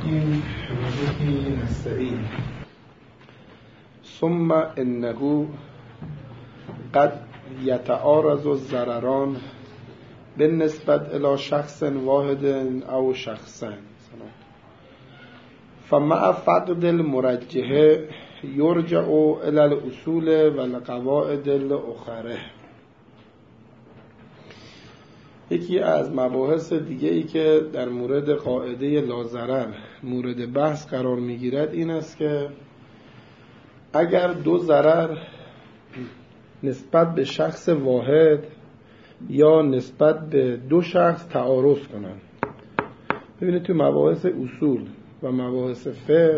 الرحیم و به نستعین. ثم انه قد یتعارض الضرران بالنسبة الى شخص واحد او شخصين فمع فقد المرجح یرجع الى الاصول والقواعد الاخرى. یکی از مباحث دیگه ای که در مورد قاعده لاضرر مورد بحث قرار میگیرد این است که اگر دو ضرر نسبت به شخص واحد یا نسبت به دو شخص تعارض کنند. ببینید تو مباحث اصول و مباحث فقه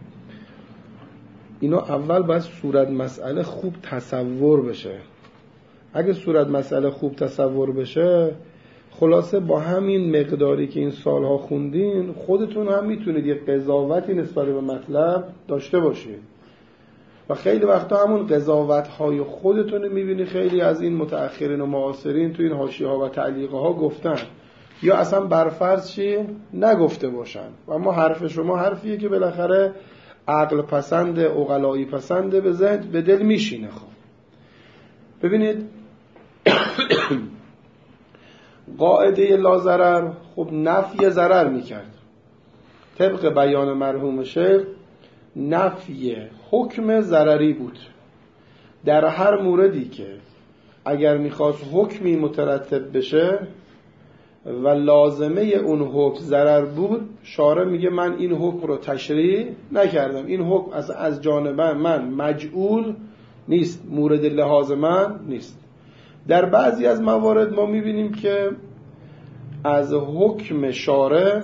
اینا اول باید صورت مسئله خوب تصور بشه. اگه صورت مسئله خوب تصور بشه خلاصه با همین مقداری که این سالها خوندین خودتون هم میتونید یه قضاوتی نسبت به مطلب داشته باشید و خیلی وقتا همون قضاوت‌های خودتون رو میبینی خیلی از این متأخرین و معاصرین تو این حاشیه‌ها و تعلیق‌ها گفتن یا اصلا برفرض چی نگفته باشن و اما حرف شما حرفیه که بالاخره عقل پسند عقلایی پسند به ذهن به دل میشینه. خب ببینید قاعده لاضرر خب نفی ضرر میکرد. طبق بیان مرحوم شیخ نفی حکم ضرری بود. در هر موردی که اگر میخواست حکمی مترتب بشه و لازمه اون حکم ضرر بود شارع میگه من این حکم رو تشریع نکردم، این حکم از جانب من مجعول نیست، مورد لحاظ من نیست. در بعضی از موارد ما میبینیم که از حکم شارع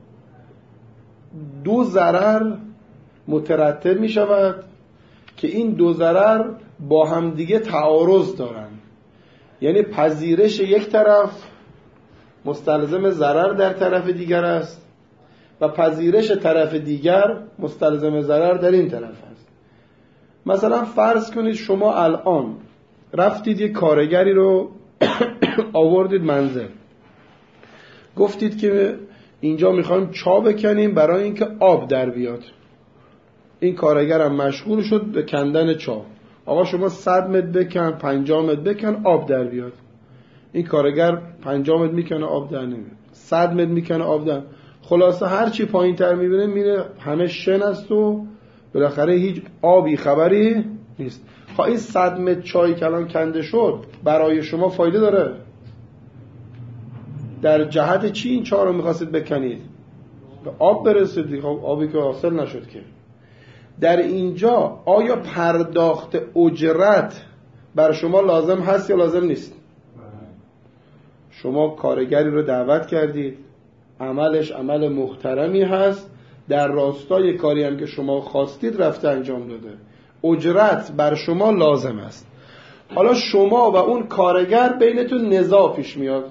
دو ضرر مترتب میشود که این دو ضرر با هم دیگه تعارض دارن، یعنی پذیرش یک طرف مستلزم ضرر در طرف دیگر است و پذیرش طرف دیگر مستلزم ضرر در این طرف است. مثلا فرض کنید شما الان رفتید یک کارگری رو آوردید منزل، گفتید که اینجا میخوایم چا بکنیم برای اینکه آب در بیاد. این کارگر هم مشغول شد به کندن چا. آقا شما 100 متر بکن، 50 متر بکن، آب در بیاد. این کارگر 50 متر میکنه آب در نمیاد، 100 متر میکنه آب در. خلاصه هر چی پایین تر میبینه میره همه شن است و بالاخره هیچ آبی خبری نیست. خب این 100 متر چای کلان کنده شد برای شما فایده داره؟ در جهت چی این چا رو میخواستید بکنید؟ به آب برسید. خب آبی که حاصل نشد که. در اینجا آیا پرداخت اجرت بر شما لازم هست یا لازم نیست؟ شما کارگری رو دعوت کردید، عملش عمل محترمی هست، در راستای کاری هم که شما خواستید رفته انجام داده، اجرت بر شما لازم است. حالا شما و اون کارگر بینتون نزاع پیش میاد.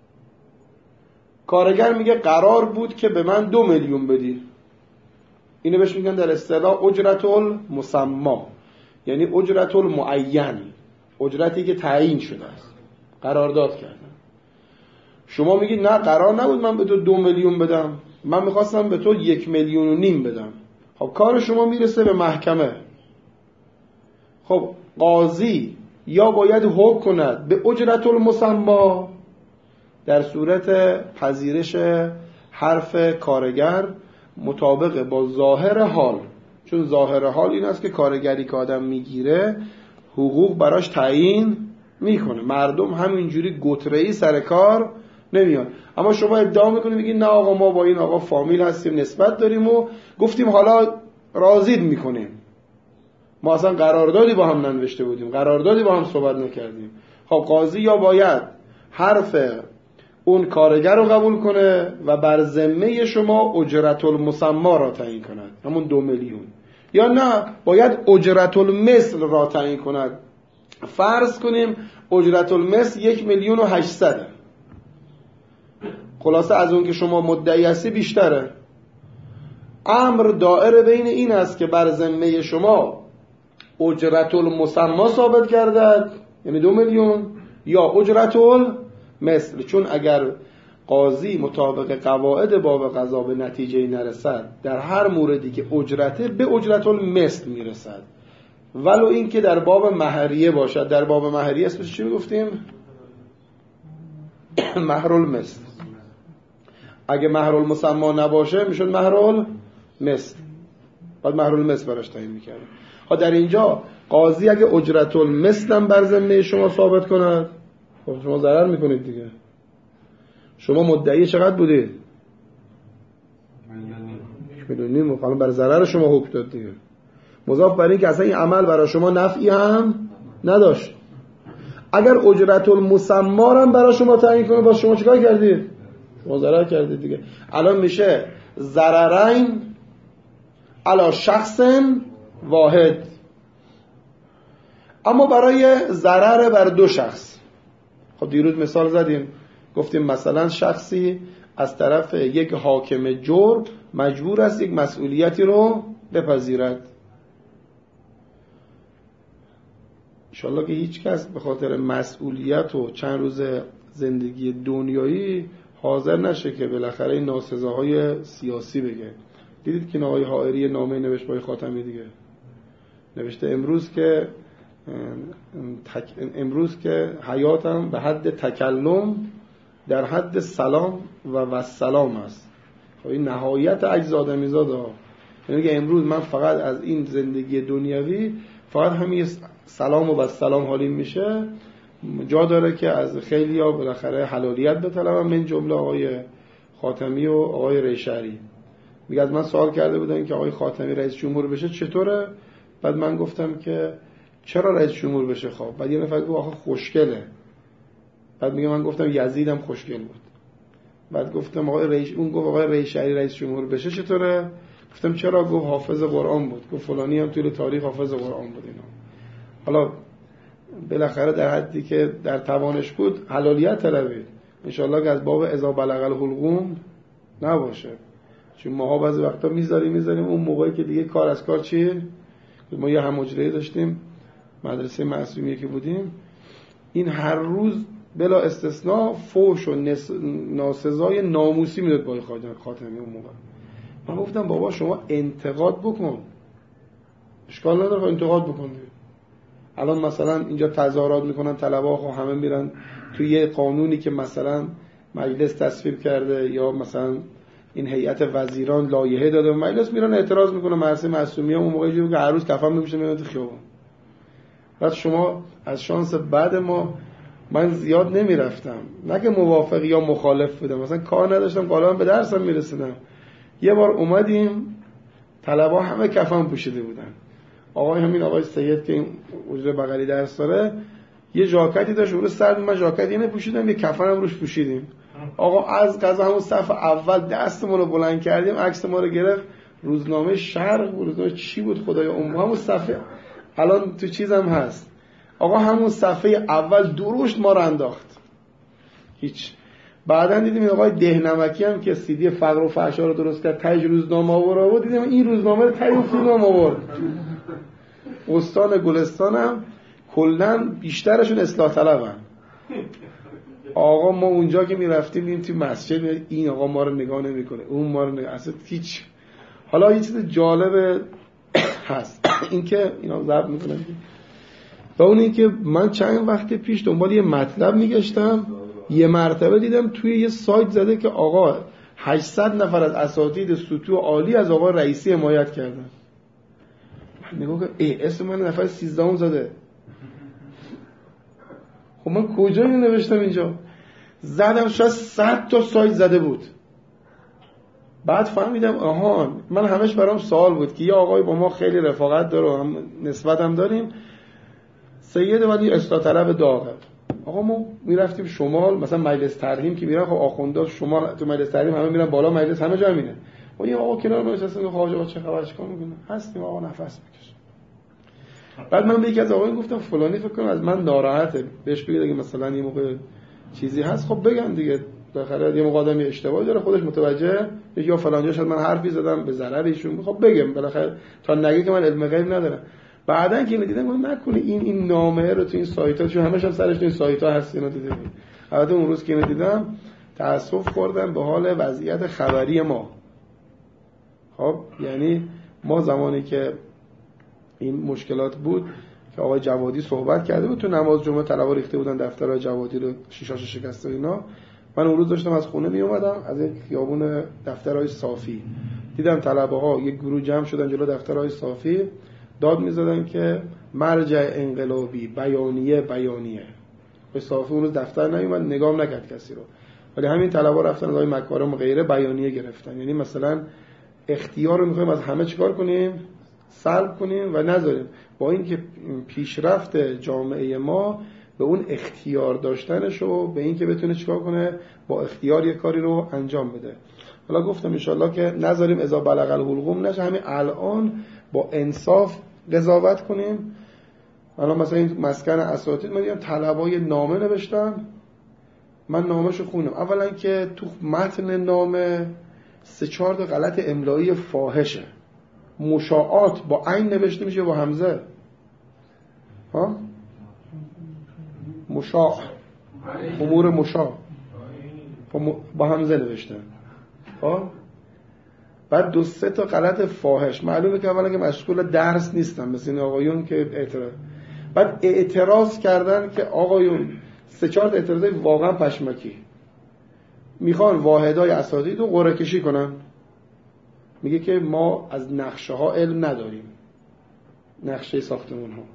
کارگر میگه قرار بود که به من 2 میلیون بدی. اینو بهش میگن در اصطلاح اجرت المسمى، یعنی اجرت المعین، اجرتی که تعیین شده است، قرارداد کردن. شما میگی نه قرار نبود من به تو 2 میلیون بدم، من میخواستم به تو 1.5 میلیون بدم. خب کار شما میرسه به محکمه. خب قاضی یا باید حکم کند به اجرت المسمى در صورت پذیرش حرف کارگر مطابق با ظاهر حال، چون ظاهر حال این است که کارگری که آدم میگیره حقوق براش تعیین میکنه، مردم همینجوری گتره‌ای سر کار نمیان. اما شما ادعا میکنید میگید نه آقا ما با این آقا فامیل هستیم، نسبت داریم و گفتیم حالا راضید میکنیم، ما اصلا قراردادی با هم ننوشته بودیم، قراردادی با هم صحبت نکردیم. خب قاضی یا باید حرف اون کارگر رو قبول کنه و بر ذمه شما اجرت المسمى را تعیین کند، همون 2 میلیون، یا نه باید اجرت المثل را تعیین کند. فرض کنیم اجرت المثل 1,800,000، خلاصه از اون که شما مدعی هستی بیشتره. امر دائره بین این است که بر ذمه شما اجرت المسمى ثابت گردد، یعنی 2 میلیون، یا اجرت المثل، چون اگر قاضی مطابق قواعد باب قضا به نتیجه نرسد، در هر موردی که اجرته به اجرت المثل میرسد، ولو این که در باب مهریه باشد. در باب مهریه اسمش چی میگفتیم؟ مهر المثل. اگه مهر المسما نباشه میشد مهر المثل، بعد مهر المثل براش تعیین میکرد. در اینجا قاضی اگه اجرت المثل هم بر ذمه شما ثابت کند، خب شما ضرر میکنید دیگه. شما مدعی چقدر بودید؟ 1.5 میلیون. خب بر ضرر شما حکم داد دیگه، مضاف بر این که اصلا این عمل برای شما نفعی هم نداشت. اگر اجرت المسما هم برای شما تعیین کنه، باز شما چیکار کردید؟ شما ضرر کردید دیگه. الان میشه ضررین علی شخص واحد. اما برای ضرر بر دو شخص، خب دیروز مثال زدیم، گفتیم مثلا شخصی از طرف یک حاکم جور مجبور است یک مسئولیتی رو بپذیرد. انشالله که هیچ کس به خاطر مسئولیت و چند روز زندگی دنیایی حاضر نشه که بالاخره این ناسزاهای سیاسی بگه. دیدید که آقای حائری نامه نوشت با خاتمی دیگه، نوشته امروز که حیاتم به حد تکلم در حد سلام و سلام است. خب این نهایت عجز آدمیزاده ها. یعنی که امروز من فقط از این زندگی دنیوی فقط همین سلام و سلام حالیم میشه. جا داره که از خیلی ها بالاخره حلالیت بطلبم، من جمله آقای خاتمی و آقای ریشری. میگه از من سوال کرده بودن که آقای خاتمی رئیس جمهور بشه چطوره؟ بعد من گفتم که چرا رئیس جمهور بشه؟ خب بعد یه نفر گفت آخه خوشگله. بعد میگه من گفتم یزیدم خوشگل بود. بعد گفتم اون گفت آقای ریشری رئیس جمهور بشه چطوره؟ گفتم چرا؟ گفت حافظ قرآن بود. گفت فلانی هم طول تاریخ حافظ قرآن بود. اینا حالا بالاخره در حدی که در توانش بود حلالیت طلبید. انشالله که از باب اذا بلغ الحلقوم نباشه، چون ماها بعضی وقتا میذاریم اون موقعی که دیگه کار از کار چیه. ما یه هم‌اجرایی داشتیم مدرسه معصومیه که بودیم، این هر روز بلا استثناء فوش و ناسزای ناموسی میداد با خاتمی. اون موقع من گفتم بابا شما انتقاد بکن، اشکال نداره انتقاد بکن. الان مثلا اینجا تظاهرات میکنن طلبه ها، همه میرن توی یه قانونی که مثلا مجلس تصویب کرده یا مثلا این هیئت وزیران لایحه داده و مجلس میرن اعتراض میکنه. مدرسه معصومیه اون موقعی که هر روز کفن میپوشن میرن تو خیابون. بعد شما از شانس بعد من زیاد نمیرفتم، نه که موافق یا مخالف بودم، مثلا کار نداشتم، غالبا به درسم میرسیدم. یه بار اومدیم طلبه همه کفن پوشیده بودن. همین آقای سید که این حجره بغلی درس داره یه ژاکتی داشت اون سر، من ژاکتی نپوشیدم، یه کفنم روش پوشیدیم. آقا از قضا همون صف اول دستمون رو بلند کردیم، عکس ما رو گرفت، روزنامه شرق بود، روزنامه چی بود خدایا، همون صفحه الان تو چیزم هست. آقا همون صفحه اول درشت ما رو انداخت. هیچ. بعداً دیدیم آقای دهنمکی هم که سیدی فقر و فحشا رو درست کرد، تاج روزنامه آورد، دیدیم این روزنامه رو تاج روزنامه آورد. استان گلستان هم کلاً بیشترشون اصلاح طلبن. آقا ما اونجا که میرفتیم این تو مسجد این آقا ما رو نگاه نمیکنه، اون ما رو نگاه، اصلا هیچ. حالا یه چیز جالب هست این که اینا ضبط میکنن و اون این که من چند وقت پیش دنبال یه مطلب میگشتم، یه مرتبه دیدم توی یه سایت زده که آقا 800 نفر از اساتید سطوح عالی از آقا رئیسی حمایت کردن. من نگاه که اسم من نفر 13 زده. خب من کجا اینو نوشتم اینجا؟ زدم شاید 100 تا سایت زده بود. بعد فهمیدم من همش برام سوال بود که یه آقای با ما خیلی رفاقت داره، هم نسبت هم داریم، سید ولی اصلاح طلب داغه. آقا ما میرفتیم شمال مثلا مجلس ترحیم که میرن، خب آخوندا شمال تو مجلس ترحیم همه میرن بالا، مجلس همه جا همینه. و یه آقا کنار ما نشسته خواجه آقا چه خبر چیکار میکنه؟ هستیم آقا نفس میکشه. بعد من به یکی از آقایون گفتم فلانی فکر کنم از من ناراحته، بهش بگید اگه مثلا یه موقع چیزی هست خب بگن دیگه، بالاخره یه موقع آدمی اشتباهی داره خودش متوجه، یا فلان جا شاید من حرفی زدم به ضرر ایشون، خب بگم بالاخره تا نگه که من علم غیب ندارم. بعدن که دیدم گفتم نکنه این نامه رو تو این سایت‌ها، چون همش هم سرش تو این سایت‌ها هست، اینا دیدم. البته اون روز که اینو دیدم تأسف خوردن به حال وضعیت خبری ما. خب یعنی ما زمانی که این مشکلات بود که آقای جوادی صحبت کرده بود تو نماز جمعه، طلبا ریخته بودن دفترهای جوادی رو، شیشاشو شکسته و اینا. من اون روز داشتم از خونه می اومدم از این خیابون دفترهای صافی، دیدم طلبه‌ها یک گروه جمع شدن جلو دفترهای صافی داد می‌زدن که مرجع انقلابی بیانیه. به صافی اون روز دفتر نیومد، نگام نکرد کسی رو، ولی همین طلبا رفتن از آقای مکارم و غیره بیانیه گرفتن. یعنی مثلا اختیار رو می‌خوایم از همه چیکار کنیم؟ سلب کنیم و نذاریم. با اینکه پیشرفت جامعه ما به اون اختیار داشتنش و به اینکه بتونه چیکار کنه با اختیار یک کاری رو انجام بده. حالا گفتم انشالله که نذاریم اذا بلغ الحلقوم نشه، همین الان با انصاف قضاوت کنیم. الان مثلا این مسکن اساتید من دیدم طلبای نامه نوشتن، من نامه‌شو خوندم. اولا که تو متن نامه 3-4 غلط املایی فاحشه، مشاعات با عین نوشته میشه با همزه، ها مشاع، امور مشاع با همزه نوشته، ها. بعد 2-3 غلط فاحش، معلومه که اولا که مشغول درس نیستن مثل این آقایون که اعتراض. بعد اعتراض کردن که آقایون 3-4 اعتراضای واقعا پشمکی، میخوان واحدهای اساتید رو قرعه کشی کنن. میگه که ما از نقشه ها علم نداریم، نقشه ساختمون ها.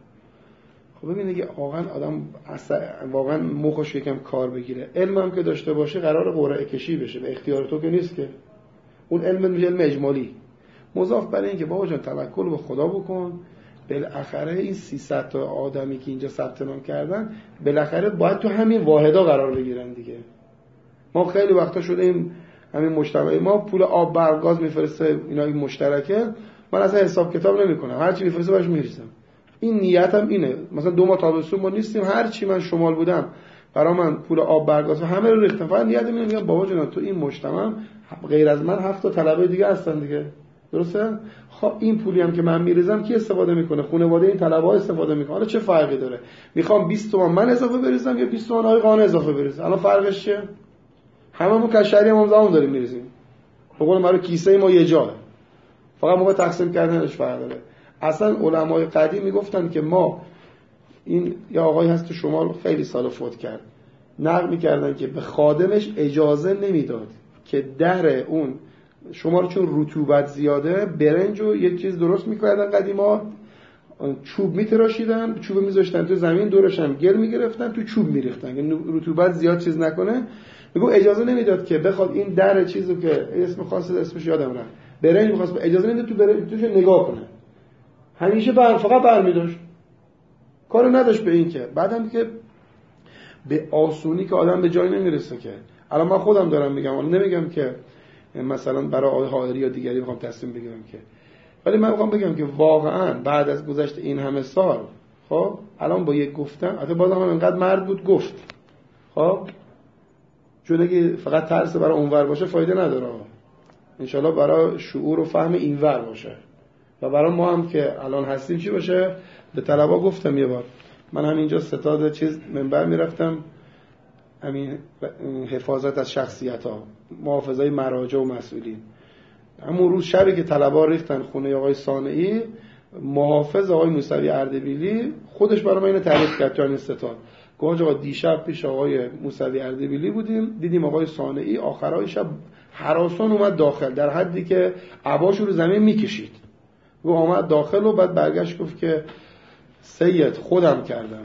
خب ببینید که آدم واقعا مخش یکم کار بگیره. علم هم که داشته باشه قرار قرعه کشی بشه، به اختیار تو که نیست که. اون علم میشه علم اجمالی. مضاف بر این که بابا جان توکل به خدا بکن، بالاخره این 300 تا آدمی که اینجا ثبت نام کردن بالاخره باید تو همین واحدا قرار بگیرن دیگه. ما خیلی وقتا شده این همین مجتمع ما پول آب برق گاز میفرسته، اینا این مشترکه، من اصلا حساب کتاب نمیکنم، هر چی میفرسته باش میریزم. این نیتم اینه. مثلا 2 ماه تابستون ما نیستیم، هر چی من شمال بودم برای من پول آب برق گاز همه رو ریختم. فقط نیتم اینه، میگم بابا جان تو این مجتمع غیر از من 7 تا طلبه دیگه هستن دیگه، درسته؟ خب این پولی هم که من میریزم کی استفاده میکنه؟ خانواده این طلبه‌ها استفاده میکنه. حالا چه فرقی داره؟ میخوام 20 تومن من اضافه بریزم یا 20 تومن آقای قانع اضافه بریزه؟ الان فرقش چیه؟ هممون کشری هم زمان داریم میریزیم. به قول ما کیسه ما یه جاه، فقط موقع تقسیم کردنش فرق داره. اصلا علمای قدیم میگفتن که ما این یا آقای هست تو شمال خیلی سال فوت کرد، نقل میکردن که به خادمش اجازه نمیداد که در اون شما رو چون رطوبت زیاده برنج و یه چیز درست میکردن قدیما، چوب میتراشیدن، چوب میذاشتن تو زمین، دورش هم گل میگرفتن، تو چوب میریختن که رطوبت زیاد چیز نکنه. میگم اجازه نمیداد که بخواد این در چیزو که اسم خاص اسمش یادم رفت برنج می‌خواست، اجازه نمیداد تو برنج توش نگاه کنه، همیشه فقط برمی‌داشت، کارو نداشت به این که بعدم که به آسونی که آدم به جای نمیرسه. که الان من خودم دارم میگم، الان نمیگم که مثلا برای آقای حائری یا دیگری بخوام تصمیم بگیرم که، ولی من میخوام بگم که واقعا بعد از گذشت این همه سال، خب الان با یک گفتم البته بازم انقدر مرد بود گفت، خب چون اگه فقط ترس برای اونور باشه فایده نداره، انشالله برای شعور و فهم اینور باشه و برای ما هم که الان هستیم چی باشه. به طلبا گفتم یه بار، من همینجا ستاد چیز منبر میرفتم، همین حفاظت از شخصیت ها، محافظای مراجع و مسئولین. همون روز شبی که طلبا ریختن خونه آقای صانعی، محافظ آقای موسوی اردبیلی خودش برای من اینو تعریف کرد تو این ستاد. گفت آقا دیشب پیش آقای موسوی اردبیلی بودیم، دیدیم آقای صانعی آخرای شب هراسان اومد داخل، در حدی که عباشو رو زمین میکشید. گفت آمد داخل و بعد برگشت گفت که سید خودم کردم.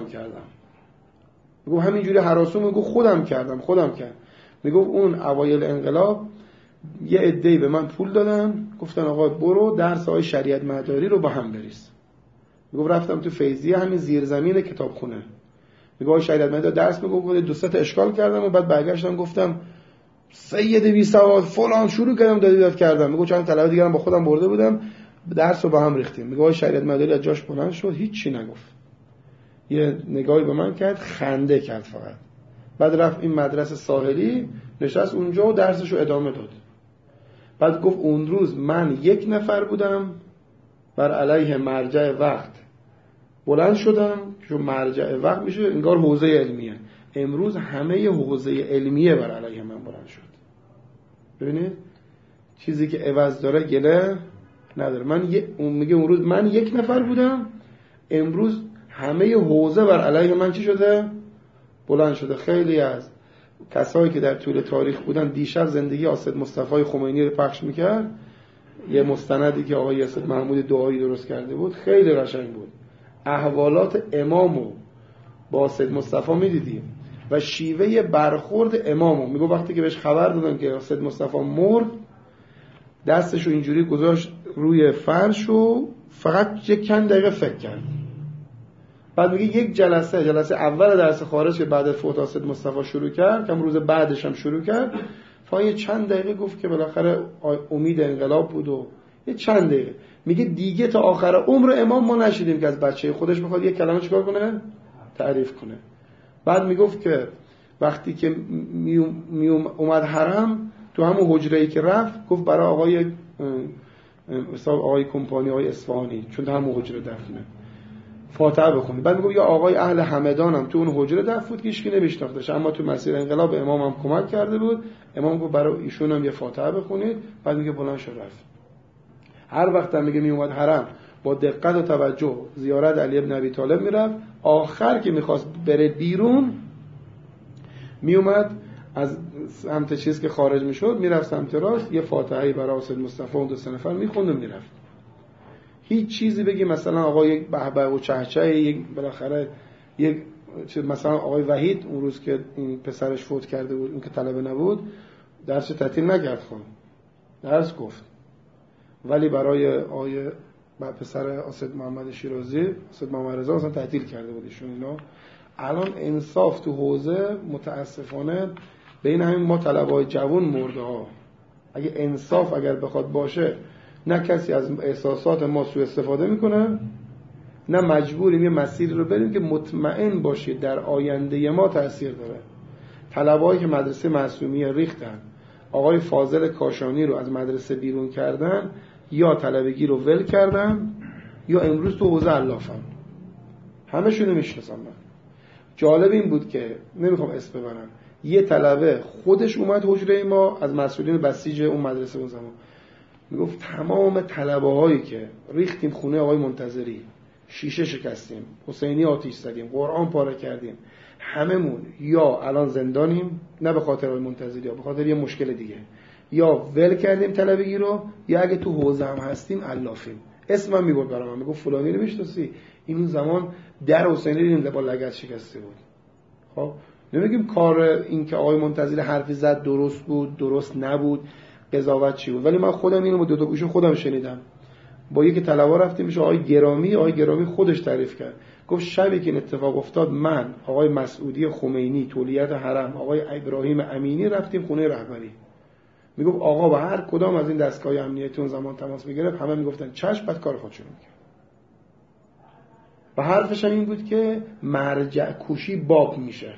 میگفت همینجوری هراسون، میگفت خودم کردم. میگفت اون اوایل انقلاب یه عده‌ای به من پول دادن، گفتن آقا برو درس های شریعت مداری رو با هم بریز. میگفت رفتم تو فیضیه همین زیر زمین کتابخونه، میگفت شریعت مداری درس میگفت 2-3 تا اشکال کردم و بعد برگشتم گفتم سید بی سواد فلان، شروع کردم داد کردم. میگفت چند طلبه دیگرم با خودم برده بودم درس رو با هم ریختیم. میگفت شریعت مداری از جاش بلند شد، هیچ چی نگفت، یه نگاهی به من کرد، خنده کرد فقط. بعد رفت این مدرسه ساحلی نشست اونجا و درسشو ادامه داد. بعد گفت اون روز من 1 نفر بودم بر علیه مرجع وقت، بلند شدم چون مرجع وقت میشه انگار حوزه علمیه، امروز همه حوزه علمیه بر علیه من بلند شد. ببینید چیزی که عوض داره گله نداره. اون میگه اون روز من یک نفر بودم، امروز همه حوزه بر علیه من چی شده؟ بلند شده. خیلی از کسایی که در طول تاریخ بودن، دیشب زندگی اسد مصطفی خمینی رو پخش میکرد، یه مستندی که آقای اسد محمود دعایی درست کرده بود، خیلی قشنگ بود. احوالات امامو با اسد مصطفی میدیدیم و شیوه برخورد امامو. میگه وقتی که بهش خبر دادن که اسد مصطفی مرد، دستشو اینجوری گذاشت روی فرش و فقط یک چند دقیقه فکر کرد. بعد میگه یک جلسه اول درس خارج که بعد فوت اسد مصطفی شروع کرد، کم روز بعدش هم شروع کرد، فقط یه چند دقیقه گفت که بالاخره امید انقلاب بود و یه چند دقیقه. میگه دیگه تا آخر عمر امام ما نشیدیم که از بچه خودش بخواد یک کلمه چیکار کنه؟ تعریف کنه. بعد میگفت که وقتی که اومد حرم، تو همون حجره‌ای که رفت، گفت برای آقای کمپانی، آقای اصفهانی، چون همون حجره دفنه، فاتحه بخونید. بعد میگه یا آقای اهل همدانم تو اون حجره دفن بود که هیچ کی نمیشناختش، اما تو مسیر انقلاب امام هم کمک کرده بود. امام گفت برای ایشون هم یه فاتحه بخونید. بعد میگه بلند شد رفت. هر وقت هم میگه میومد حرم با دقت و توجه زیارت علی ابن ابی طالب میرفت. آخر که میخواست بره بیرون، میومد از سمت چیز که خارج میشد، میرفت سمت راست، یه فاتحه‌ای برای اسد مصطفی و 2 نفر میخوند و میرفت. هیچ چیزی بگی مثلا آقا یک بهبه و چهچه، یک بالاخره یک مثلا آقای وحید اون روز که این پسرش فوت کرده بود، اون که طلبه نبود، درس تعطیل نکرد، خون درس گفت، ولی برای آقای پسر اسد محمد شیرازی، اسد محمد رضا اصلا تعطیل کرده بود ایشون. اینا الان انصاف تو حوزه متاسفانه بین همین ما طلبه‌های جوان مرده ها. اگه انصاف اگر بخواد باشه، نه کسی از احساسات ما سوء استفاده میکنه، نه مجبوریم یه مسیری رو بریم که مطمئن باشید در آینده ما تأثیر داره. طلبه‌هایی که مدرسه معصومیه ریختن، آقای فاضل کاشانی رو از مدرسه بیرون کردن، یا طلبگی رو ول کردن، یا امروز تو حوزه علافن. همه شونو میشناسم من. جالب این بود که نمیخوام اسم ببرم، یه طلبه خودش اومد حجره ما از مسئولین بسیج اون مدرسه اون زمان، میگفت تمام طلبه‌هایی که ریختیم خونه آقای منتظری، شیشه شکستیم، حسینی آتش زدیم، قرآن پاره کردیم، هممون یا الان زندانیم، نه به خاطر آقای منتظری، یا به خاطر یه مشکل دیگه، یا ول کردیم طلبگی رو، یا اگه تو حوزه هم هستیم علافیم. اسمم میبرد برام، میگفت فلانی رو میشناسی؟ این اون زمان در حسینی رو با لگد شکسته بود. خب نمیگیم کار این که آقای منتظری حرفی زد درست بود، درست نبود، قضاوت چی بود، ولی من خودم اینو با 2 تا گوش خودم شنیدم. با یکی طلبه رفتیم میشه آقای گرامی خودش تعریف کرد، گفت شبی که این اتفاق افتاد، من، آقای مسعودی خمینی تولیت حرم، آقای ابراهیم امینی رفتیم خونه رهبری. میگفت آقا با هر کدام از این دستگاه امنیتی اون زمان تماس میگرفت، همه میگفتن چشم، بعد کار خودشون میکرد. و حرفش هم این بود که مرجع کوشی باب میشه.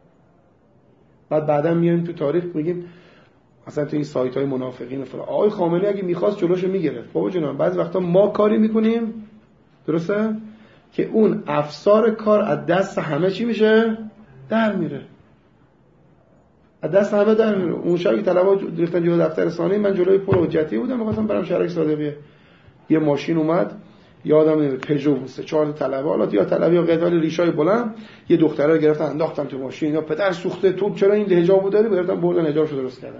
بعدا میایم تو تاریخ میگیم مثلا تو این سایت های منافقین و فلان، آقای خامنه‌ای اگه میخواست جلوشو میگرفت. بابا جونم بعضی وقتا ما کاری میکنیم، درسته، که اون افسار کار از دست همه چی میشه؟ در میره. از دست همه در میره. اون شبی طلبا ریختن جلوی دفتر ثانی، من جلوی پر حجتی بودم، می‌خواستم برم شهرک صادقیه. یه ماشین اومد، یادم نمیاد پژو بود، 4 طلبه، حالا یا طلبه یا قدال ریشای بلند، یه دختره رو گرفتن انداختن تو ماشین، یا پدر سوخته تو چرا این حجابو داری؟ بردن بردن حجابشو درست کردن.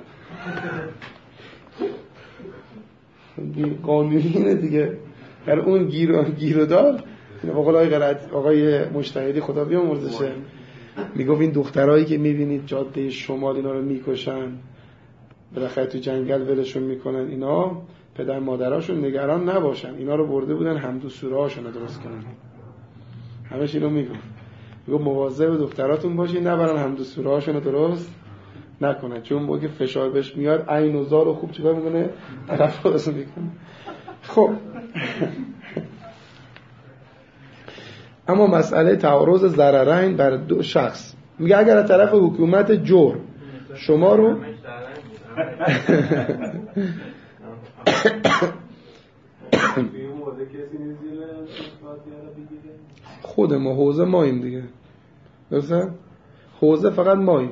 قانونینه دیگه. در اون گیرو دار، به قول آقای مجتهدی خدا بیامرزشه، میگفت این دخترایی که میبینید جاده شمال اینا رو میکشن، بالاخره تو جنگل ولشون میکنن، اینا پدر مادراشون نگران نباشن، اینا رو برده بودن حمد و سوره هاشون رو درست کنن. همش اینو میگفت مواظب دختراتون باشین نبرن حمد و سوره هاشون رو درست نکنن، چون موقع فشار بهش میاد عین و زار و خوب چیکار میکنه؟ طرف راست میکنه. خب اما مسئله تعارض ضررین بر 2 شخص، میگه اگر از طرف حکومت جور شما رو خود ما حوزه ماییم دیگه، درسته؟ حوزه فقط ماییم.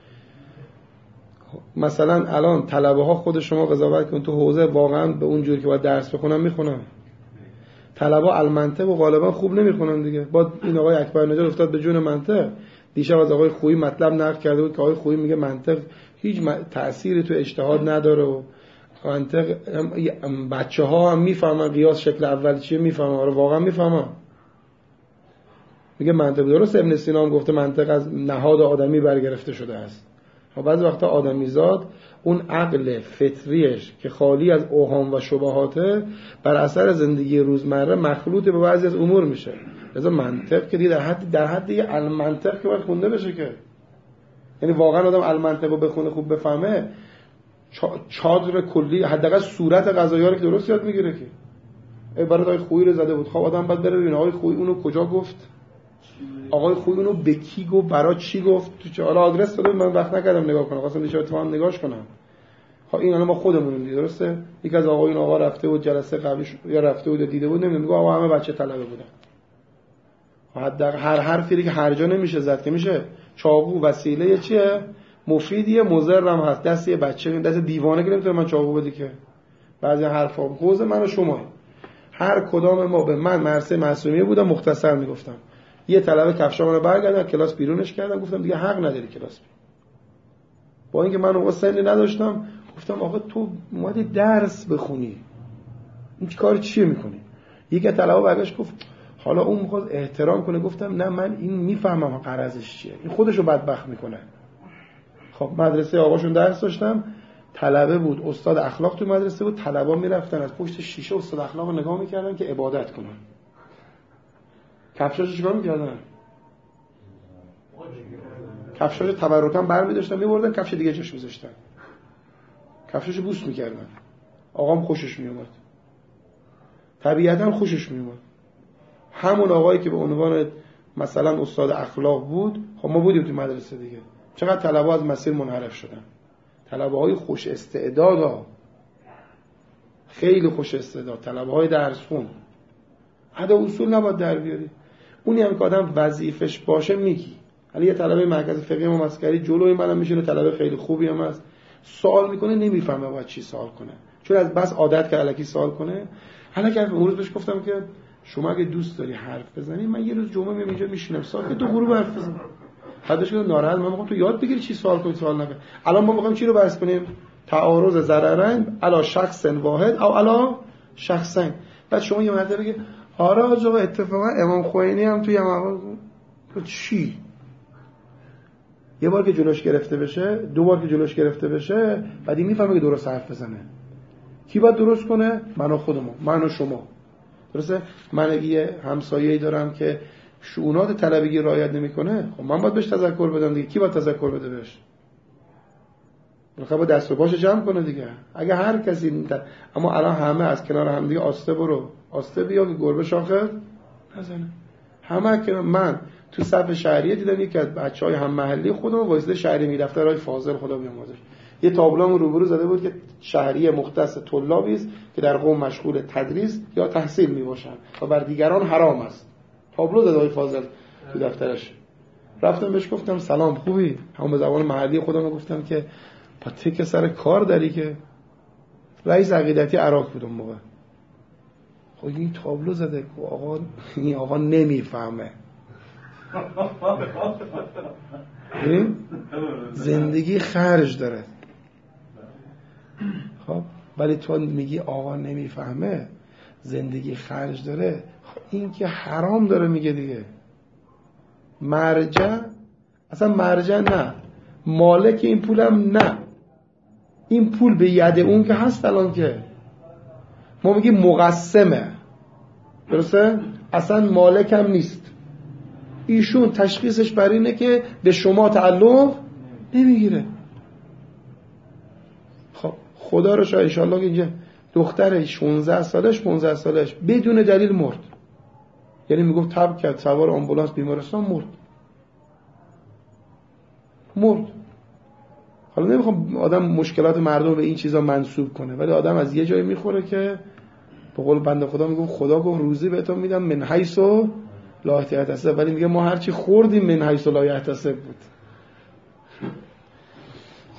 مثلا الان طلبه ها خود شما قضاوت کن تو حوزه واقعا به اون جوری که باید درس بخونن میخونن؟ طلبه ها المنطق و غالبا خوب نمیخونن دیگه. با این آقای اکبر نژاد افتاد به جون منطق. دیشب از آقای خویی مطلب نقل کرده بود که آقای خویی میگه منطق هیچ تأثیری تو اجتهاد نداره و منطق بچه‌ها هم میفهمن قیاس شکل اول چیه، میفهمن. آره واقعا میفهمن. میگه منطق درست. ابن سینا هم گفته منطق از نهاد آدمی برگرفته شده است. بعضی وقتا آدمیزاد اون عقل فطریش که خالی از اوهام و شبهاته بر اثر زندگی روزمره مخلوط به بعضی از امور میشه. لذا منطق که دیگه در حد دیگه المنطق که باید خونده بشه که، یعنی واقعا آدم المنطق رو بخونه خوب بفهمه چادر کلی حداقل صورت قضایا رو که درست یاد میگیره که. عبارت آقای خویی رو زده بود. خب آدم باید بره ببینه آقای خویی اونو کجا گفت، آقای خویی اونو به کی گفت، برای چی گفت، تو چه. حالا آدرس داده من وقت نکردم نگاه کنم، خواستم دیشب اتفاقا نگاهش کنم. خب این الان ما خودمونیم دیگه، درسته؟ یک از آقایون آقا رفته بود جلسه قبلیش یا رفته بود دیده بود، نمیدونم، میگه آقا همه بچه طلبه بودن. حداقل هر حرفی که هر جا نمیشه زد که میشه. چاقو وسیله چیه؟ مفیدیه، مضرم هست. دست یه بچه، دست دیوانه که نمیتونه من چاقو بده که. بعضی حرفا حوزه من و شما، هر کدام ما به من مرسه معصومیه بودم مختصر میگفتم. یه طلبه کفشامونو برگردن کلاس بیرونش کردن، گفتم دیگه حق نداری کلاس بی. با اینکه من اون سنی نداشتم، گفتم آقا تو اومدی درس بخونی، این کار چیه میکنی؟ یک طلبه برگشت گفت حالا اون میخواد احترام کنه. گفتم نه من این میفهمم غرضش چیه، این خودشو بدبخت میکنه. خب مدرسه آقاشون درس داشتم، طلبه بود، استاد اخلاق تو مدرسه بود، طلبا میرفتن از پشت شیشه استاد اخلاق رو نگاه میکردن که عبادت کنن. کفشاشو چیکار میکردن؟ کفشاشو تبرکاً برمی‌داشتن میبردن کفش دیگه جاش میذاشتن، کفشاشو بوس میکردن. آقام خوشش میومد، طبیعتاً خوشش میومد. همون آقایی که به عنوان مثلا استاد اخلاق بود، خب ما بودیم تو مدرسه دیگه. چقدر طلبه از مسیر منحرف شدن. طلبه های خوش استعداد، خیلی خوش استعداد، طلبه های درس خون. ادا اصول نباید در بیاری. اونی هم که آدم وظیفش باشه میگی. حالا یه طلبه مرکز فقیه و مسکری جلوی منم میشینه، طلبه خیلی خوبی هم هست، سوال میکنه نمیفهمه باید چی سوال کنه، چون از بس عادت کرده الکی سوال کنه. حالا که اون روز بهش گفتم که شما اگه دوست داری حرف بزنی، من یه روز جمعه میام اینجا میشینم ساعت 2 غروب حرف بزنم. بعدش گفتم ناراحت، من میخوام تو یاد بگیری چی سوال کنی، سوال نکن. الان ما میخوایم چی رو بحث کنیم؟ تعارض ضررین علی شخص واحد او علی شخصین. بعد شما یه مرتبه بگی آره آقا اتفاقا امام خمینی هم توی تو چی؟ یه بار که جلوش گرفته بشه، دو بار که جلوش گرفته بشه، بعد این میفهمه که درست حرف بزنه. کی باید درست کنه؟ من و خودمون، من و شما. درسته؟ من اگه یه همسایه‌ای دارم که شؤونات طلبگی رعایت نمیکنه، خب من باید بهش تذکر بدم دیگه. کی باید تذکر بده بهش؟ با دست و پاشو جمع کنه دیگه. اگه هر کسی اما الان همه از کنار هم دیگه آسته برو آسته بیا که گربه شاخه نزنه. همه که من تو صف شهریه دیدم یکی از بچهای هم محلی خودم واسه شهری میرفته رای فاضل خدا بیامرزش، یه تابلو روبرو زده بود که شهریه مختص طلابی است که در قم مشغول تدریس یا تحصیل میباشند و بر دیگران حرام است. تابلو زده های فاضل تو دفترش. رفتم بهش گفتم سلام خوبی؟ همون به زبان محلی خودم گفتم که با تک سر کار داری که رئیس عقیدتی عراق بود اون موقع. خب این تابلو زده آقا، این آقا نمیفهمه. زندگی خرج داره. خب ولی تو میگی آقا نمیفهمه، زندگی خرج داره. خب این که حرام داره میگه دیگه. مرجع اصلا مرجع نه، مالک این پولم نه، این پول به ید اون که هست الان که ما میگیم مقسمه، درسته؟ اصلا مالکم نیست. ایشون تشخیصش بر اینه که به شما تعلق نمیگیره. خب خدا رو شاید انشالله که اینجا دختر 16 سالش 15 سالش بدون دلیل مرد، یعنی میگفت تب کرد سوار آمبولانس بیمارستان مرد. حالا نمیخوام آدم مشکلات مردم به این چیزا منسوب کنه، ولی آدم از یه جایی میخوره که به قول بنده خدا میگم خدا گفت روزی بهتون میدم من حیث لا یحتسب، ولی میگه ما هرچی خوردیم من حیث لا یحتسب بود.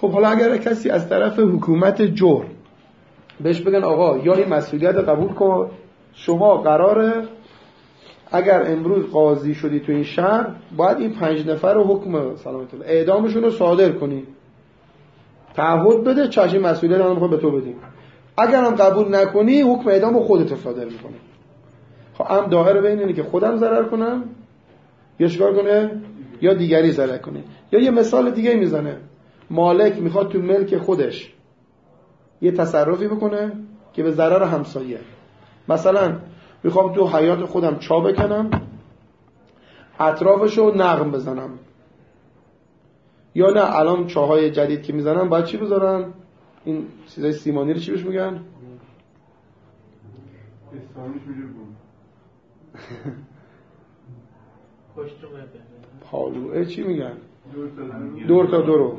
خب حالا اگر کسی از طرف حکومت جور بهش بگن آقا یا این مسئولیت قبول کن، شما قراره اگر امروز قاضی شدی تو این شهر باید این 5 نفر رو حکم سلامت الله اعدامشون رو صادر کنی، تعهد بده، چشم مسئولیت رو میخوام به تو بدیم. اگر هم قبول نکنی حکم اعدام رو خودت صادر میکنی. خب هم دائره بین اینه که خودم ضرر کنم یا چیکار کنه یا دیگری ضرر کنه. یا یه مثال دیگه میزنه، مالک میخواد تو ملک خودش یه تصرفی بکنه که به ضرر همسایه. مثلا میخوام تو حیاط خودم چا بکنم، اطرافشو نقم بزنم. یا نه الان چاهای جدید که میزنن باید چی بذارن؟ این چیزای سیمانی رو چی بهش میگن؟ اسلامیش میشه پالوه چی میگن؟ دور تا دورو.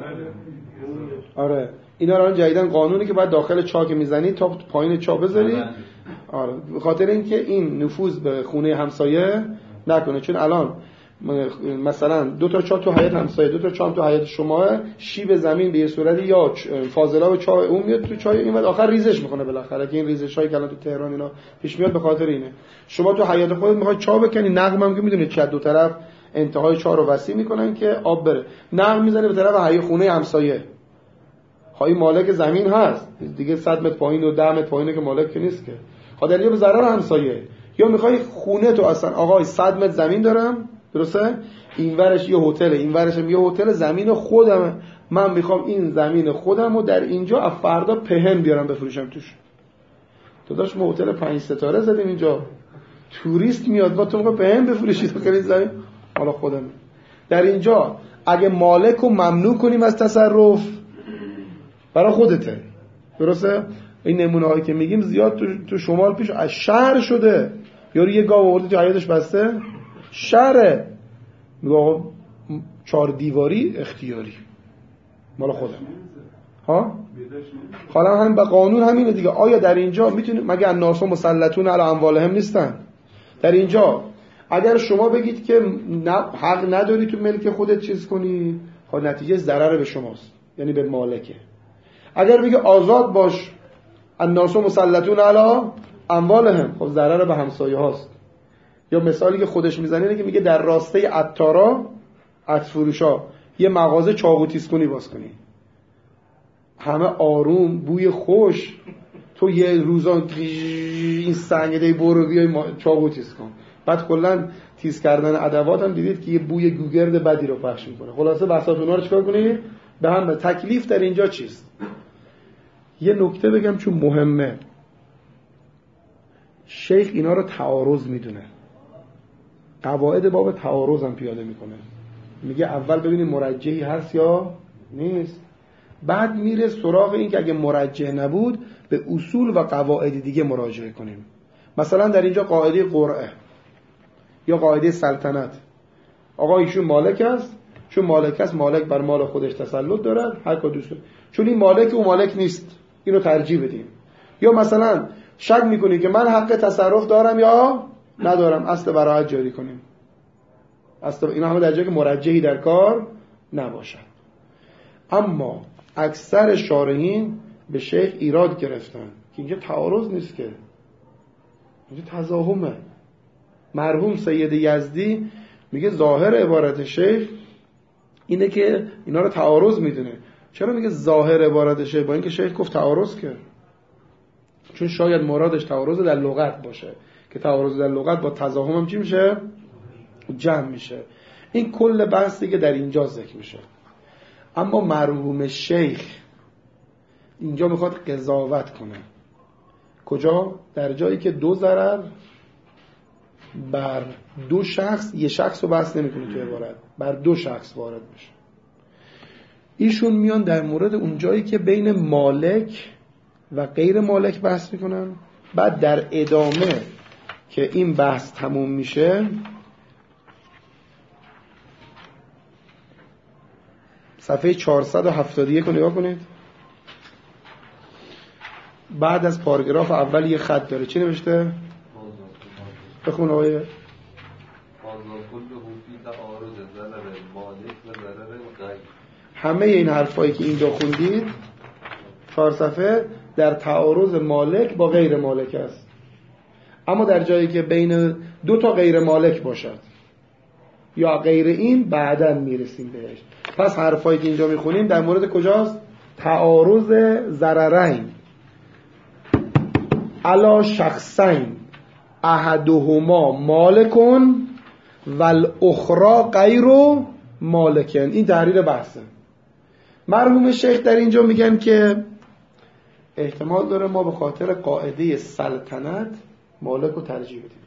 آره اینا الان جدیدن قانونی که باید داخل چا که میزنی تا پایین چا بذاری. آره به خاطر اینکه این نفوذ به خونه همسایه نکنه. چون الان مثلا 2 تا چا تو حیاط همسایه، 2 تا چا تو حیاط شما، شیب زمین به یه صورتی یا فاضلاب چا اون میاد تو چای این بعد آخر ریزش میکنه بالاخره، که این ریزشایی که الان تو تهران اینا پیش میاد به خاطر اینه. شما تو حیاط خودت میخوای چا بکنی، نقم هم که میدونید چه دو طرف انتهای چا رو وسیع میکنن که آب بره، نقم میزنه به طرف حیاط خونه همسایه. خواهی مالک زمین هست دیگه 100 متر پایین و 10 متر پایینه که مالک که نیست که، خاطر به ضرر همسایه. یا میخوای خونه تو اصلا آقای 100 متر زمین دارم درسته، این ورش یه هتل، این ورش یه هتل، زمین خودم، من میخوام این زمین خودم رو در اینجا از فردا پهن بیارم بفروشم توش. تو داشت ما هتل 5 ستاره زدیم اینجا، توریست میاد با تو میخوای پهن بفروشی تو خیلی زمین، حالا خودم در اینجا اگه مالک رو ممنوع کنیم از تصرف برای خودته درسته. این نمونه هایی که میگیم زیاد تو شمال پیش از شهر شده، یارو یه گاو آورده تو حیاطش بسته، شهره میگه آقا 4 دیواری اختیاری مال خودم ها. حالا هم به قانون همینه دیگه. آیا در اینجا میتونید مگه الناس مسلطون علی اموالهم نیستن؟ در اینجا اگر شما بگید که حق نداری تو ملک خودت چیز کنی، خب نتیجه ضرر به شماست، یعنی به مالکه. اگر بگی آزاد باش الناس مسلطون علی اموالهم، خب ضرر به همسایه هاست. یا مثالی که خودش میزنه اینه که میگه در راسته عطارا، عطر فروشا، یه مغازه چاقو تیز کنی باز کنی، همه آروم بوی خوش، تو یه روزا این سنگده برو بیای چاقو تیز کن. بعد کلا تیز کردن ادوات هم دیدید که یه بوی گوگرد بدی رو پخش میکنه. خلاصه بساط اونا رو چیکار کنی؟ به هم تکلیف در اینجا چیست؟ یه نکته بگم چون مهمه، شیخ اینا رو تعارض میدونه، قواعد باب تعارض هم پیاده میکنه. میگه اول ببینیم مرجحی هست یا نیست، بعد میره سراغ این که اگه مرجح نبود به اصول و قواعد دیگه مراجعه کنیم. مثلا در اینجا قاعده قرعه یا قاعده سلطنت، آقا ایشون مالک است، چون مالک است مالک بر مال خودش تسلط دارد، هر کدوم دوست داره، چون این مالک و مالک نیست اینو ترجیح بدیم. یا مثلا شک میکنی که من حق تصرف دارم یا ندارم، اصل براءت جاری کنیم. اصل اینا همه در جایی که مرجحی در کار نباشد. اما اکثر شارحین به شیخ ایراد گرفتن که اینجا تعارض نیست، که اینجا تضاهمه. مرحوم سید یزدی میگه ظاهر عبارت شیخ اینه که اینا رو تعارض میدونه. چرا میگه ظاهر عبارت شیخ؟ با اینکه شیخ گفت تعارض کرد، چون شاید مرادش تعارض در لغت باشه که تعارض در لغت با تضاهم هم چی میشه؟ جمع میشه. این کل بحث دیگه در اینجا ذکر میشه. اما مرحوم شیخ اینجا میخواد قضاوت کنه. کجا؟ در جایی که 2 ضرر بر 2 شخص، یه شخص رو بحث نمیکنه تو عبارت، بر 2 شخص وارد بشه. ایشون میان در مورد اون جایی که بین مالک و غیر مالک بحث میکنن. بعد در ادامه که این بحث تموم میشه، صفحه 471 رو نگاه کنید. بعد از پاراگراف اول یه خط داره، چی نوشته؟ بخون آقای همه این حرفایی که اینجا خوندید 4 صفحه در تعارض مالک با غیر مالک است. اما در جایی که بین 2 تا غیر مالک باشد یا غیر این بعداً میرسیم بهش. پس حرفایی که اینجا میخونیم در مورد کجاست؟ تعارض ضررین علی شخصین احدهما مالکون والاخری غیر مالکن. این تحریر بحثه. مرحوم شیخ در اینجا میگن که احتمال داره ما به خاطر قاعده سلطنت مالک رو ترجیح بدیم.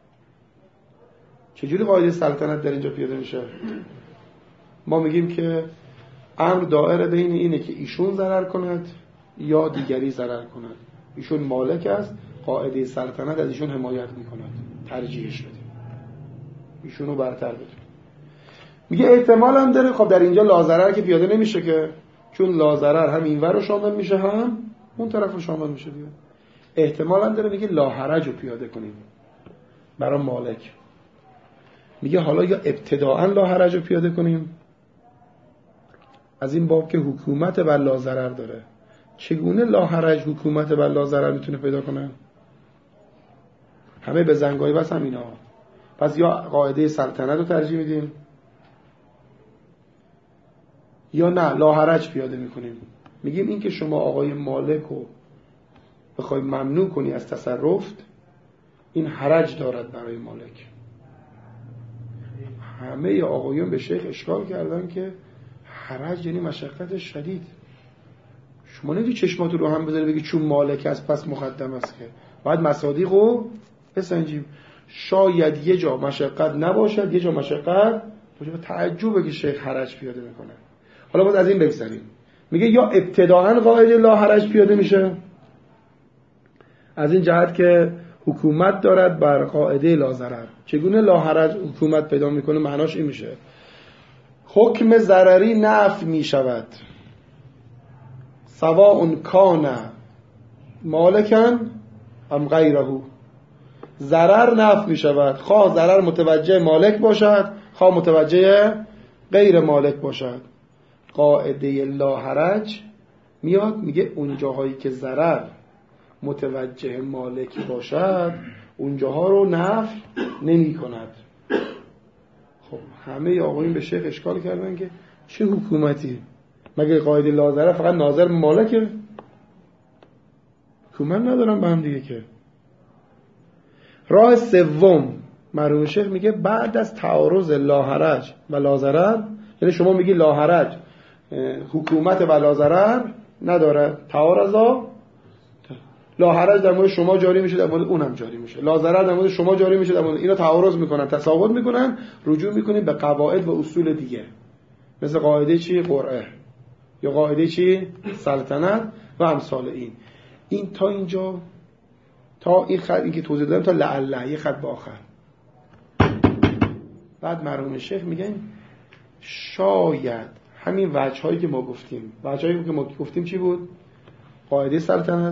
چجوری قاعده سلطنت در اینجا پیاده میشه؟ ما میگیم که امر دائره بین اینه که ایشون ضرر کند یا دیگری ضرر کند. ایشون مالک است، قاعده سلطنت از ایشون حمایت میکند، ترجیحش بدیم، ایشونو برتر بدیم. میگه احتمال هم داره. خب در اینجا لاضرر که پیاده نمیشه که، چون لاضرر هم اینور رو شامل میشه هم اون طرف رو شامل میشه دیگه. احتمال هم داره میگه لاحرج رو پیاده کنیم برای مالک. میگه حالا یا ابتداءً لاحرج رو پیاده کنیم از این باب که حکومت بر لاضرر داره. چگونه لاحرج حکومت بر لاضرر میتونه پیدا کنه؟ همه به زنگای بس هم اینا. پس یا قاعده سلطنت رو ترجیح میدیم یا نه لاحرج پیاده میکنیم. میگیم این که شما آقای مالک رو بخوای ممنوع کنی از تصرف، این حرج دارد برای مالک. همه آقایون به شیخ اشکال کردن که حرج یعنی مشقت شدید. شما نمیدونی چشماتو رو هم بذاری بگی چون مالک است پس مقدم است، که باید مصادیق رو بسنجیم. شاید یه جا مشقت نباشد، یه جا مشقت باشه. تعجبه که شیخ حرج پیاده میکنه. حالا باید از این بگذریم. میگه یا ابتداءً قاعده لا حرج پیاده میشه از این جهت که حکومت دارد بر قاعده لا ضرر. چگونه لا حرج حکومت پیدا میکنه؟ معناش این میشه حکم ضرری نفی میشود سواء کان مالکن ام غیره. ضرر نفی میشود خواه ضرر متوجه مالک باشد خواه متوجه غیر مالک باشد. قاعده لا حرج میاد میگه اون جاهایی که ضرر متوجه مالک باشد اونجاها رو نفی نمی کند. خب همه آقایون به شیخ اشکال کردن که چه حکومتی؟ مگه قاعده لا ضرر فقط ناظر مالکه؟ حکومت ندارن با هم دیگه که. راه سوم مرحوم شیخ میگه بعد از تعارض لا حرج و لا ضرر، یعنی شما میگی لا حرج حکومت و لا ضرر نداره، تعارضا لا حرج در مورد شما جاری میشه در مورد اونم جاری میشه، لا ضرر در مورد شما جاری میشه در مورد اینا تعارض میکنن، تساقط میکنن، رجوع میکنیم به قواعد و اصول دیگه مثل قاعده چی؟ قرعه یا قاعده چی؟ سلطنت و امثال این تا اینجا، تا این خط این که توضیح دادم تا لعله یه خط به آخر. بعد مرحوم شیخ میگن شاید همین وجه‌هایی که ما گفتیم، وجه‌هایی که ما گفتیم چی بود؟ قاعده سلطنت،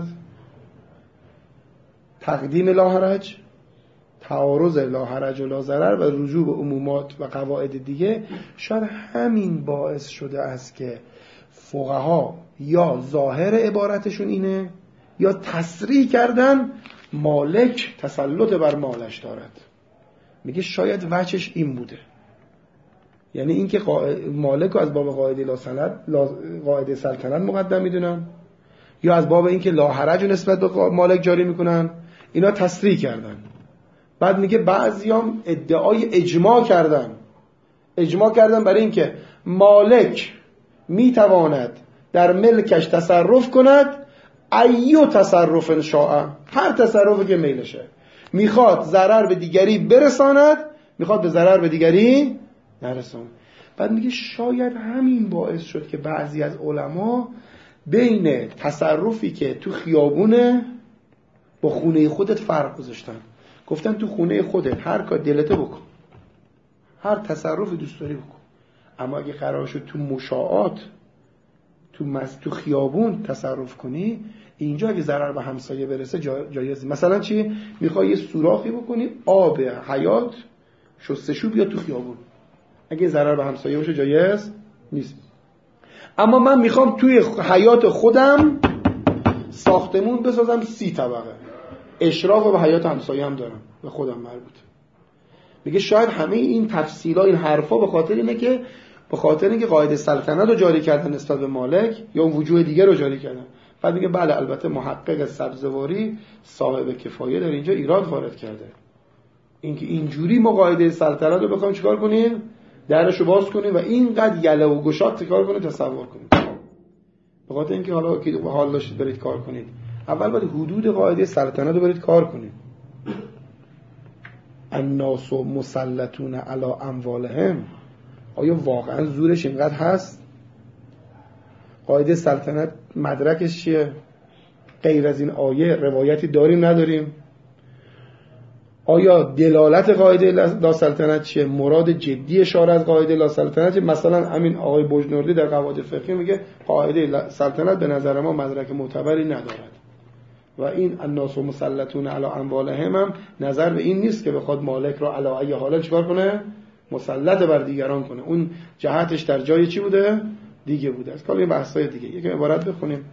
تقدیم لا حرج، تعارض لا حرج و لا ضرر و رجوع به عمومات و قواعد دیگه، شاید همین باعث شده است که فقها یا ظاهر عبارتشون اینه یا تصریح کردن مالک تسلط بر مالش دارد. میگه شاید وجهش این بوده، یعنی اینکه مالک رو از باب قاعده سلطنت مقدم میدونن یا از باب اینکه لا حرج رو نسبت به مالک جاری میکنن، اینا تصریح کردن. بعد میگه بعضیام ادعای اجماع کردن برای اینکه مالک میتواند در ملکش تصرف کند، ایو تصرف شاء، هر تصرفی که میلشه، میخواد ضرر به دیگری برساند، میخواد به ضرر به دیگری نرساند. بعد میگه شاید همین باعث شد که بعضی از علما بین تصرفی که تو خیابونه با خونه خودت فرق گذاشتن. گفتن تو خونه خودت هر کار دلته بکن، هر تصرفی دوست داری بکن، اما اگه قرار شد تو مشاعات تو خیابون تصرف کنی، اینجا اگه ضرر به همسایه برسه جایز. مثلا چی؟ میخوای یه سوراخی بکنی آب حیات شستشو بیاد تو خیابون، اگه ضرر به همسایه باشه جایز نیست. اما من میخوام توی حیات خودم ساختمون بسازم 30 طبقه، اشراف به حیات همسایه هم دارم، به خودم مربوط. میگه شاید همه این تفصیلا، این حرفا به خاطر اینکه قاعده سلطنت رو جاری کردن نسبت به مالک یا اون وجوه دیگه رو جاری کردن. بعد میگه بله البته محقق سبزواری صاحب کفایه در اینجا ایراد وارد کرده، اینکه اینجوری ما قاعده سلطنت رو بخوایم چیکار کنیم، درشو باز کنیم و اینقدر یله و گشاد چیکار کنیم، تصور کنیم. به خاطر اینکه حالا که حال داشتید برید کار کنید، اول باید حدود قاعده سلطنت رو برید کار کنید. الناس مسلطون علی اموالهم، آیا واقعا زورش اینقدر هست؟ قاعده سلطنت مدرکش چیه؟ غیر از این آیه روایتی داریم نداریم؟ آیا دلالت قاعده لا سلطنت چیه؟ مراد جدی اشاره از قاعده لا سلطنت؟ مثلا همین آقای بجنوردی در قواعد فقهی میگه قاعده سلطنت به نظر ما مدرک معتبری ندارد و این الناس مسلطون علی اموالهم هم نظر به این نیست که بخواد مالک را علی ای حال چیکار کنه؟ مسلط بر دیگران کنه. اون جهتش در جای چی بوده؟ دیگه بوده. از کار این بحثای دیگه یکم عبارت بخونیم.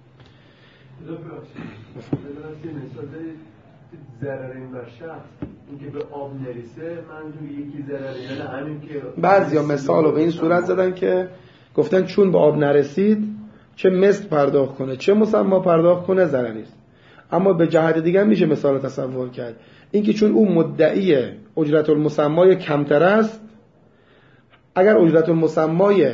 ضرر این بر شخص اینکه به آب نریسه، منظور یکی ضرره، یعنی همین که بعضیا مثالو به این صورت زدن که گفتن چون به آب نرسید چه مثل پرداخت کنه چه مسما پرداخت کنه ضرری نیست. اما به جهت دیگه میشه مثال تصور کرد، اینکه چون اون مدعی اجرت المسمای کمتر است، اگر اجرت المسمای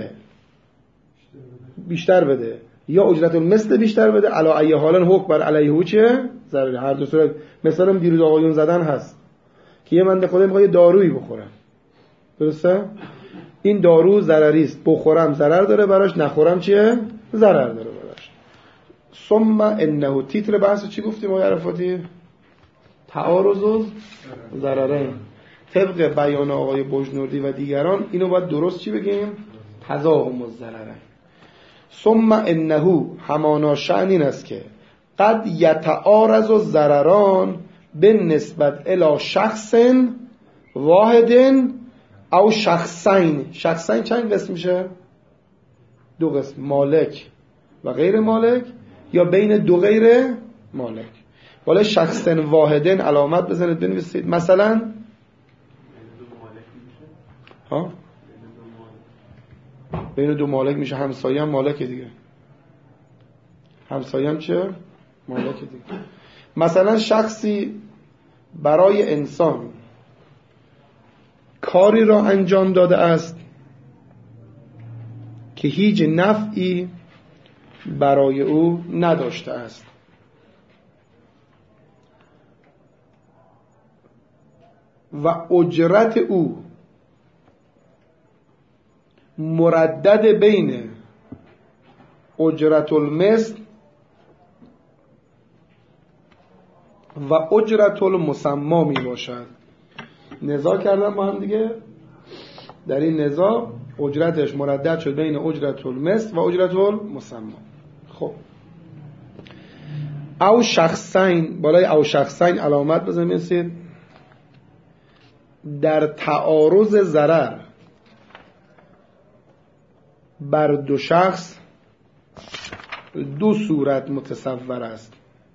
بیشتر بده یا اجرت المثل بیشتر بده، علی ای حالن حکم بر علیه چه ضرر. هر دو صورت. مثلا دیروز آقایون زدن هست که یه بنده خدا میخواد دارویی بخوره، درسته؟ این دارو ضرری است، بخورم ضرر داره براش، نخورم چیه؟ ضرر داره براش. ثم انه، تیتر بحث چی گفتیم آقای عرفاتی؟ تعارض ضررین. طبق بیان آقای بجنوردی و دیگران اینو باید درست چی بگیم؟ تزاحم الضررین. ثم انه، همانا شأن این است که قد یتعارض الضرران بالنسبت الی شخص واحد او شخصین. شخصین چند قسم میشه؟ دو قسم، مالک و غیر مالک، یا بین دو غیر مالک. ولی شخص واحد علامت بزنید بنویسید. مثلا ها بین دو مالک میشه همسایه هم مالک دیگه. همسایه هم چه؟ مالک دیگه. مثلا شخصی برای انسان کاری را انجام داده است که هیچ نفعی برای او نداشته است، و اجرت او مردد بین اجرت المثل و اجرت المسما می باشد. نزاع کردن با هم دیگه، در این نزاع اجرتش مردد شد بین اجرت المثل و اجرت المسما. خب او شخصین، بالای او شخصین علامت بزنید. در تعارض ضرر بر دو شخص دو صورت متصور است.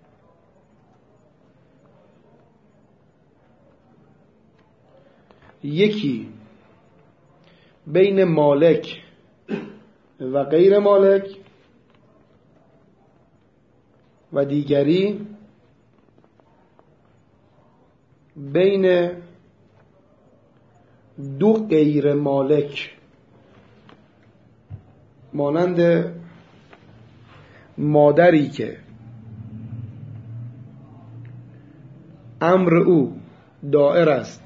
یکی بین مالک و غیر مالک و دیگری بین دو غیر مالک، مانند مادری که امر او دائر است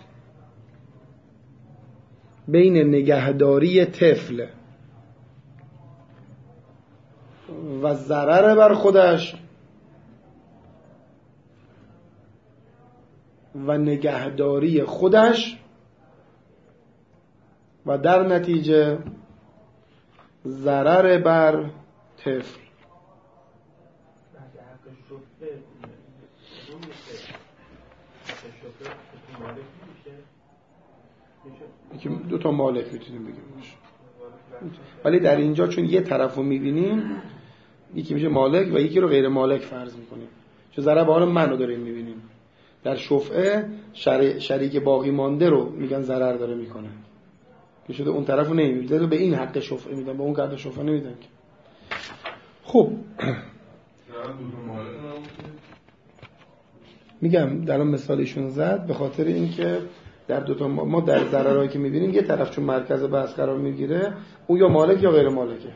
بین نگهداری طفل و ضرر بر خودش و نگهداری خودش و در نتیجه ضرر بر طفل. که دو تا مالک میتونیم بگیم باشه. ولی در اینجا چون یه طرف رو میبینیم، یکی میشه مالک و یکی رو غیر مالک فرض میکنیم، چون ضرر به حال من رو داریم میبینیم. در شفعه شریک باقی مانده رو میگن ضرر داره میکنه، که شده اون طرف رو نمیبینید، به این حق شفعه میدن، به اون حق شفعه نمیدن. خب میگم در اون مثالشون زد به خاطر اینکه در دوتا ما در ضررهایی که میبینیم یه طرف چون مرکز بحث قرار میگیره، اون یا مالک یا غیر مالکه،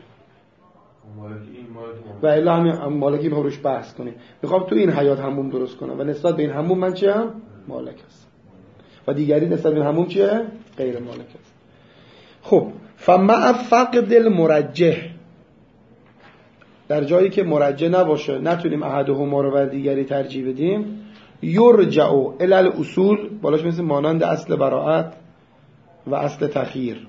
و الا همین مالکی ما روش بحث کنیم. میخوام تو این حیات حموم درست کنم و نسبت به این حموم من چی هم؟ مالک هست، و دیگری نسبت به حموم چیه؟ غیر مالک هست. خب فمع فقد المرجح، در جایی که مرجح نباشه، نتونیم احدهما رو بر دیگری ترجیح بدیم، یرجع الی الاصول، بالاش مثل مانند اصل براءت و اصل تخییر.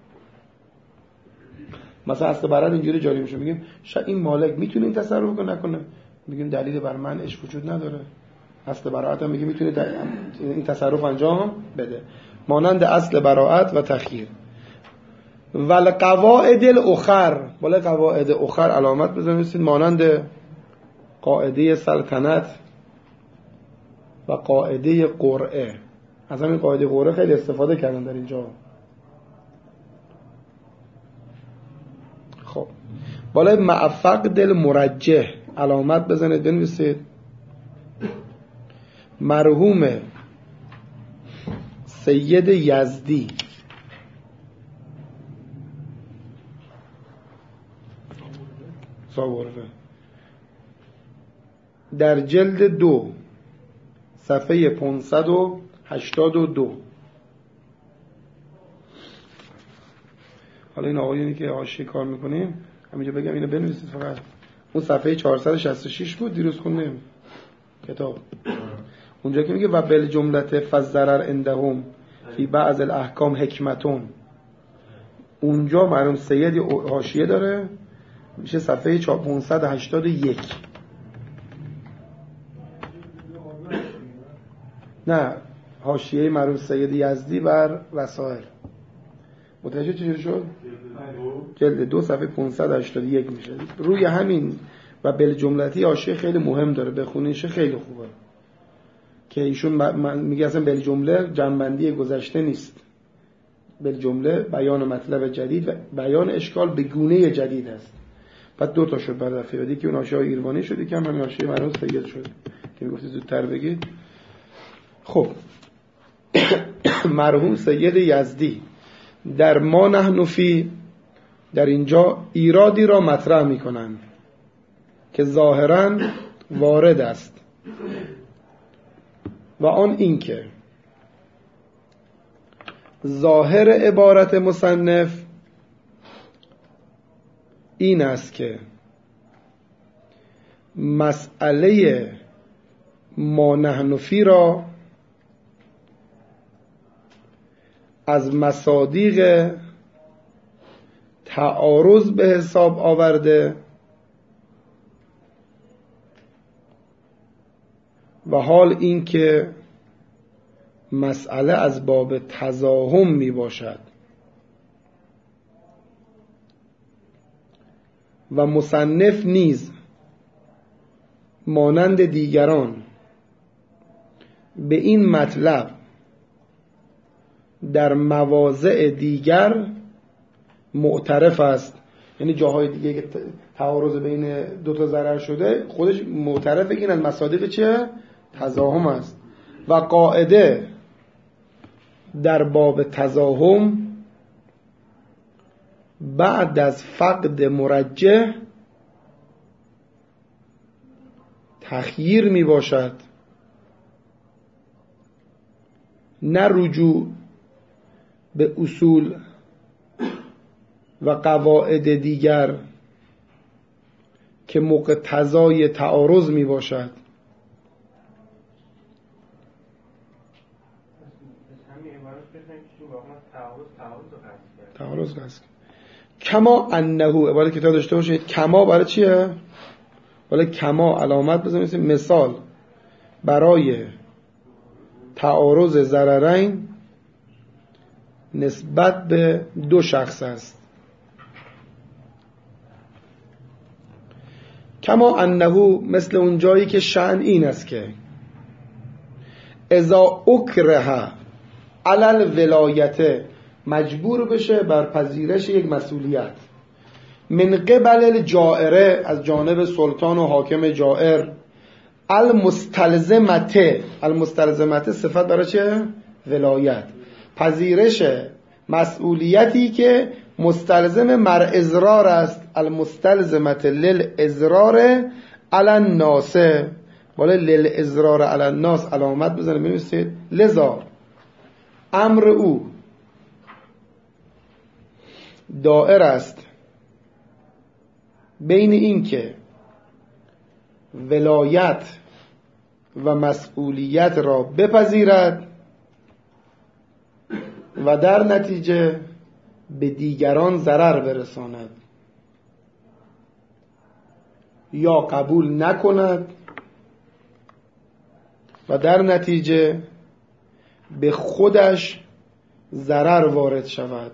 مثلا اصل براءت اینجوری جاری میشه، میگیم شاید این مالک میتونه این تصرف کنه نکنه، میگیم دلیل بر منعش وجود نداره. اصل براءت هم میگه میتونه این تصرف انجام بده، مانند اصل براءت و تخییر. ول قواعد الاخر، بالا قواعد اخر علامت بزنید، مانند قاعده سلطنت و قاعده قرعه. از همین قاعده قرعه خیلی استفاده کردن در اینجا. خب بالا مع فقد المرجح علامت بزنید، بنویسید مرحوم سید یزدی در جلد 2 صفحه 582. حالا این آقایونی که حاشیه کار میکنیم همینجا بگم اینو بنویسید فقط. اون صفحه 466 بود دیروز خوندیم کتاب، اونجا که میگه و بالجمله فالضرر عندهم فی بعض الاحکام حکمتون، اونجا مرحوم سید حاشیه داره، میشه صفحه 581. نه حاشیه مرحوم سید یزدی بر رسائل. متوجه چجوری شد؟ جلد 2 صفحه 581 میشه. روی همین و بالجملتی حاشیه خیلی مهم داره، بخونیش خیلی خوبه، که ایشون میگه اصلا بالجمله جنبندی گذشته نیست، بالجمله بیان مطلب جدید و بیان اشکال به گونه جدید است. بعد 2 تا شد بعد دفعه بعدی که اون حاشیه ایروانی شد، که همین حاشیه مرحوم سید شد که میگفت زودتر بگید. خب مرحوم سید یزدی در ما نحن فی، در اینجا ایرادی را مطرح میکنند که ظاهراً وارد است، و آن این که ظاهر عبارت مصنف این است که مسئله ما نحن فی را از مصادیق تعارض به حساب آورده و حال این که مسئله از باب تزاحم می باشد و مصنف نیز مانند دیگران به این مطلب در مواضع دیگر معترف است. یعنی جاهای دیگه که تعارض بین 2 تا ضرر شده، خودش معترفه که این از مصادیق چه؟ تزاحم است. و قاعده در باب تزاحم بعد از فقد مرجح تخییر می باشد، نه رجوع به اصول و قواعد دیگر که مقتضای تعارض می باشد. تعارض قصد کما انه، عبارت کتاب داشته باشید کما برای چیه؟ ولی کما علامت بزنید، مثال برای تعارض ضررین نسبت به 2 شخص است. کما انه، مثل اون جایی که شأن این است که اذا اکره علی الولایت، مجبور بشه بر پذیرش یک مسئولیت، من قبل الجائره، از جانب سلطان و حاکم جائر، المستلزمته، المستلزمته صفت برای چه؟ ولایت، پذیرش مسئولیتی که مستلزم مر ازرار است، المستلزمت للازرار علی الناس، بالا للازرار علی الناس علامت بزنید بنویسید، لذا امر او دائر است بین این که ولایت و مسئولیت را بپذیرد و در نتیجه به دیگران ضرر برساند یا قبول نکند و در نتیجه به خودش ضرر وارد شود.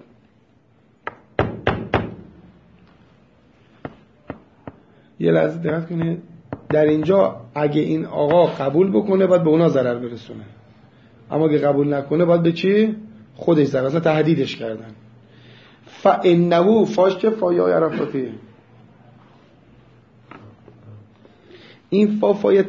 یه لحظه دقت کنید، در اینجا اگه این آقا قبول بکنه باید به اونا ضرر برسونه، اما اگه قبول نکنه باید به چی؟ خودش ضرر. اصلا تهدیدش کردن. فانه، فاش که فایای عرفاتی، این فای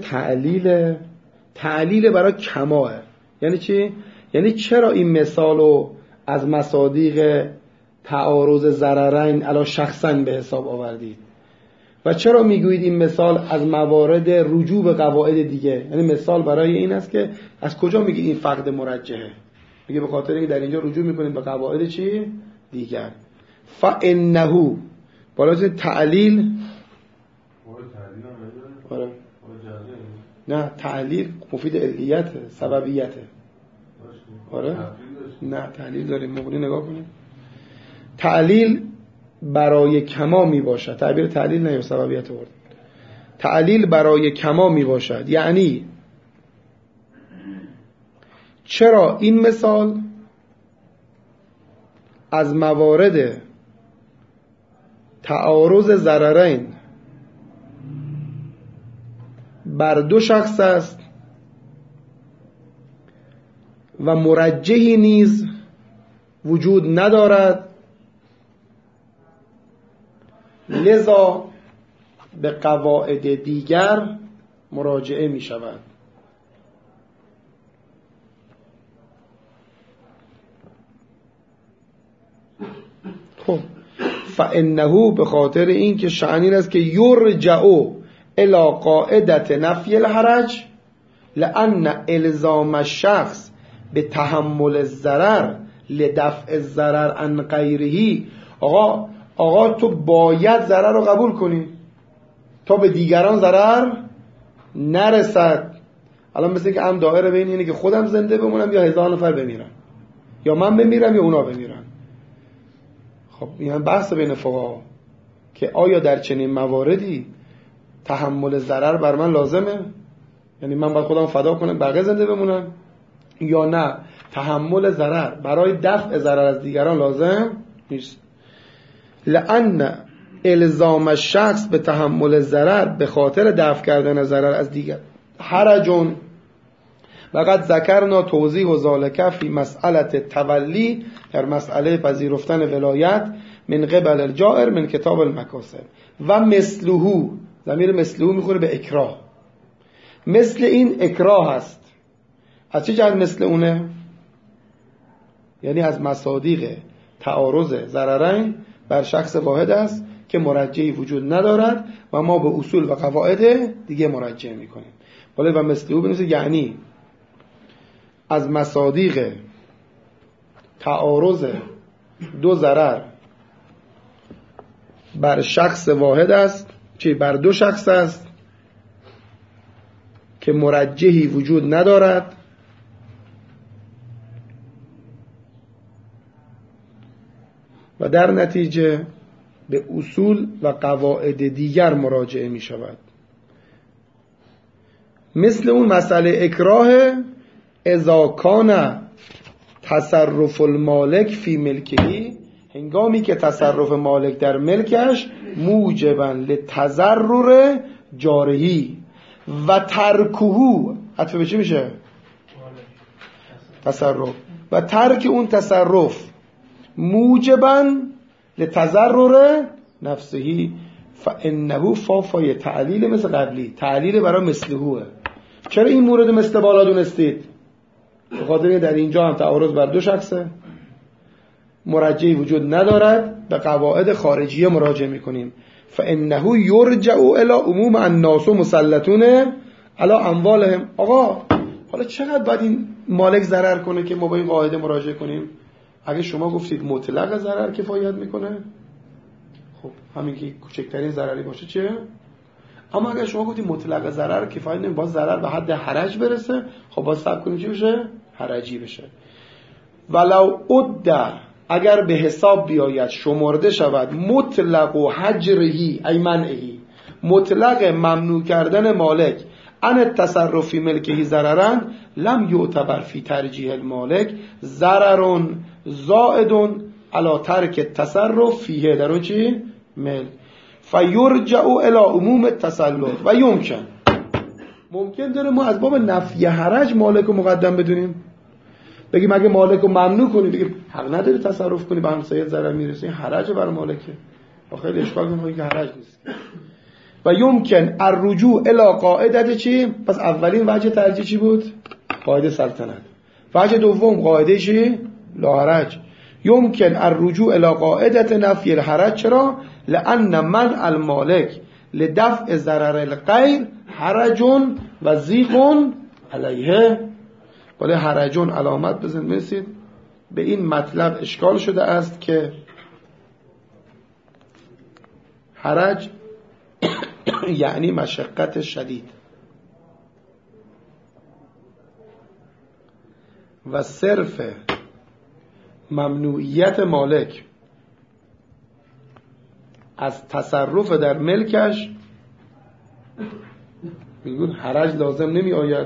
تعلیل برای کماه. یعنی چی؟ یعنی چرا این مثالو از مصادیق تعارض ضررین علی شخصا به حساب آوردید و چرا میگویید این مثال از موارد رجوع به قواعد دیگه؟ یعنی مثال برای این است که از کجا میگه این فقد مرجحه؟ میگه به خاطر اینکه در اینجا رجوع میکنیم به قواعد چی؟ دیگر. فانه، بالا تعلیل، نه تعلیل مفید علیته، سببیته. آره نه تعلیل داریم، مقوله نگاه کنیم. تعلیل برای کما می باشد، تعبیر تعلیل نه سببیت ورد، تعلیل برای کما می باشد. یعنی چرا این مثال از موارد تعارض ضررین بر دو شخص است و مرجحی نیز وجود ندارد، لذا به قواعد دیگر مراجعه می شود. خب فانه، به خاطر این که شأن این است که یرجعو الی قاعدت نفی الحرج، لأن الزام الشخص به تحمل الضرر لدفع الضرر عن غیره. آقا تو باید ضرر رو قبول کنی تا به دیگران ضرر نرسد. الان مثل که هم دایره بین اینه که خودم زنده بمونم یا 1000 نفر بمیرن، یا من بمیرم یا اونا بمیرن. خب این هم بحث بین فقها که آیا در چنین مواردی تحمل ضرر بر من لازمه، یعنی من باید خودم فدا کنم بقیه زنده بمونن، یا نه تحمل ضرر برای دفع ضرر از دیگران لازم نیست. لأن الزام الشخص به تحمل ضرر، به خاطر دفع کردن ضرر از دیگر، حرجون. وقد ذکرنا توضیح و ذالک فی مسئله تولی، در مسئله پذیرفتن ولایت من قبل الجائر من کتاب المکاسب. و مثلهو، ضمیر مثلهو میخوره به اکراه، مثل این اکراه هست. از چه جهت مثل اونه؟ یعنی از مصادیق تعارض ضررین بر شخص واحد است که مرجحی وجود ندارد و ما به اصول و قواعد دیگه مراجعه میکنیم. بالا و مثل او بنویسید، یعنی از مصادیق تعارض دو ضرر بر شخص واحد است، چه بر دو شخص است که مرجحی وجود ندارد و در نتیجه به اصول و قواعد دیگر مراجعه می شود. مثل اون مسئله اکراه، اذا کان تصرف المالک فی ملکهی، هنگامی که تصرف مالک در ملکش موجبا لتضرر جارهی و ترکهو حتی به چی میشه؟ تصرف. و ترک اون تصرف موجبا لتضرر نفسهی فانه فافای تعلیل مثل قبلی، تعلیل برای مثلهوه. چرا این مورد مثل بالا دونستید؟ به خاطر در اینجا هم تعارض بر دو شخصه، مرجعی وجود ندارد، به قواعد خارجیه مراجعه میکنیم. فانه یرجع الی عموم الناس مسلطون علی اموالهم. آقا حالا چقدر باید این مالک ضرر کنه که ما با این قاعده مراجعه کنیم؟ اگه شما گفتید مطلق ضرر کفایت میکنه، خب همین که کوچکترین ضرری باشه چیه؟ اما اگه شما گفتید مطلق ضرر کفایت نمیکنه، باز ضرر به حد حرج برسه، خب باز صبر کنیم چی بشه؟ حرجی بشه. ولو عد، اگر به حساب بیاید شمرده شود مطلق و حجرهی ای منعهی، مطلق ممنوع کردن مالک ان التصرفی ملکهی ضررن لم یعتبر فی ترجیح المالک ضرر زائد علی ترک التصرف فیه، در اون چی؟ ملک. فیرجع الی عموم التسلط. و ممکن داره ما از باب نفی حرج مالک رو مقدم بدونیم، بگیم اگه مالک رو ممنوع کنی، بگیم حق نداری تصرف کنی، به همسایت ضرر میرسه، این حرج برای مالکه. خیلی اشکال میکنه که حرج نیست. و یمکن الرجوع الی قاعده چی؟ پس اولین وجه ترجیح چی بود؟ قاعده سلطنت. وجه دوم قاعده چی؟ لا حرج. یمکن الرجوع الی قاعده نفی الحرج. چرا؟ لان من المالک لدفع ضرر الغیر حرج و ضیق علیه. ولی حرجون علامت بزن میرسید به این مطلب اشکال شده است که حرج یعنی مشقت شدید و صرف ممنوعیت مالک از تصرف در ملکش میگون حرج لازم نمی آید.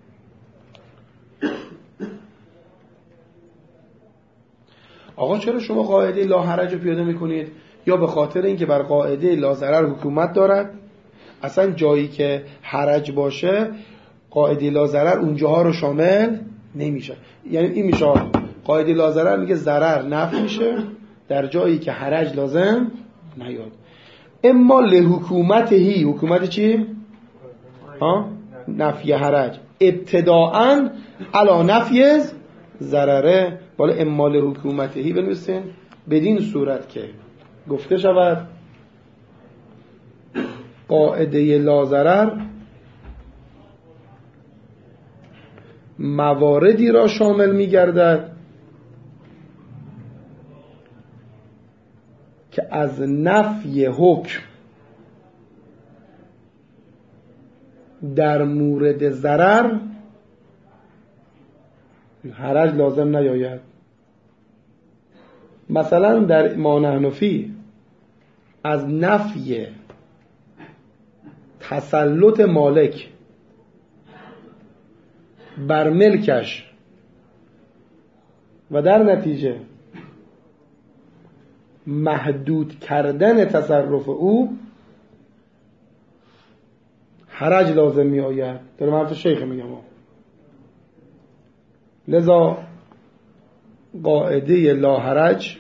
آقا چرا شما قاعده لا حرج رو پیاده میکنید؟ یا به خاطر اینکه بر قاعده لا ضرر حکومت دارد، اصلا جایی که حرج باشه قاعده لا ضرر اونجاها رو شامل نمیشه. یعنی این میشه قاعده لا ضرر میگه ضرر نفی میشه در جایی که حرج لازم نیاد. اما لحکومتهی، حکومت چی؟ نفی حرج ابتداءً علی نفی ضرره. بالا اما لحکومتهی بنویسین بدین صورت که گفته شود قاعده لا ضرر مواردی را شامل می‌گردد که از نفی حکم در مورد ضرر حرج لازم نیاید. مثلا در ما نحن فیه از نفی تسلط مالک بر ملکش و در نتیجه محدود کردن تصرف او حرج لازم می آید. در حرف شیخ میگم لذا قاعده لا حرج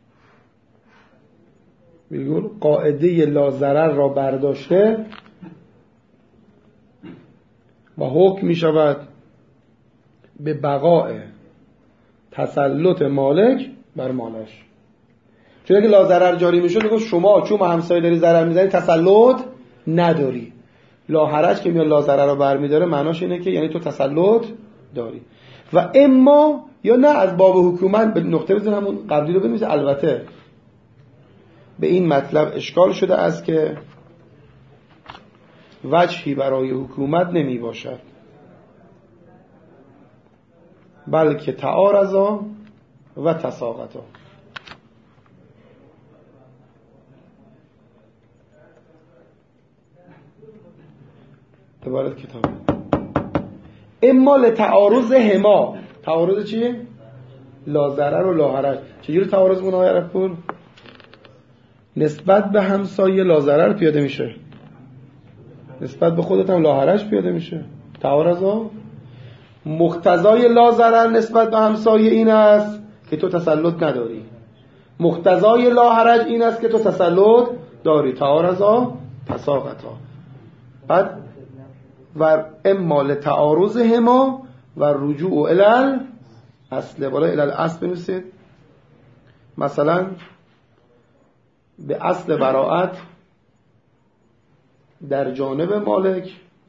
میگن قاعده لا ضرر را برداشته و حکم می شود به بقاء تسلط مالک بر مالش. چون اگه لا ضرر جاری میشه میگه شما چون ما همسایه داری ضرر میزنی تسلط نداری. لا حرج که میاد لا ضرر رو برمیداره معناش اینه که یعنی تو تسلط داری. و اما یا نه از باب حکومت به نقطه بزن همون قبلی رو بنویسه. البته به این مطلب اشکال شده است که وجهی برای حکومت نمی باشد بلکه تعارضا و تساقطا. عبارت کتاب اما لتعارض هما. تعارض چیه؟ لا ضرر و لا حرج. چجوری تعارض مون آقای عرفپور؟ نسبت به همسایه لا ضرر پیاده میشه، نسبت به خودت هم لاحرج پیاده میشه. تعارضا مقتضای لا ضرر نسبت به همسایه این است که تو تسلط نداری، مقتضای لا حرج این است که تو تسلط داری. تعارضا تساقطا. بعد و اما لتعارضهما و رجوع الی اصل، بالا الی الاصل بنویسید. مثلا به اصل براءت در جانب مالک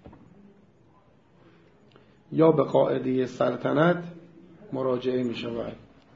یا به قاعده سلطنت مراجعه می شود.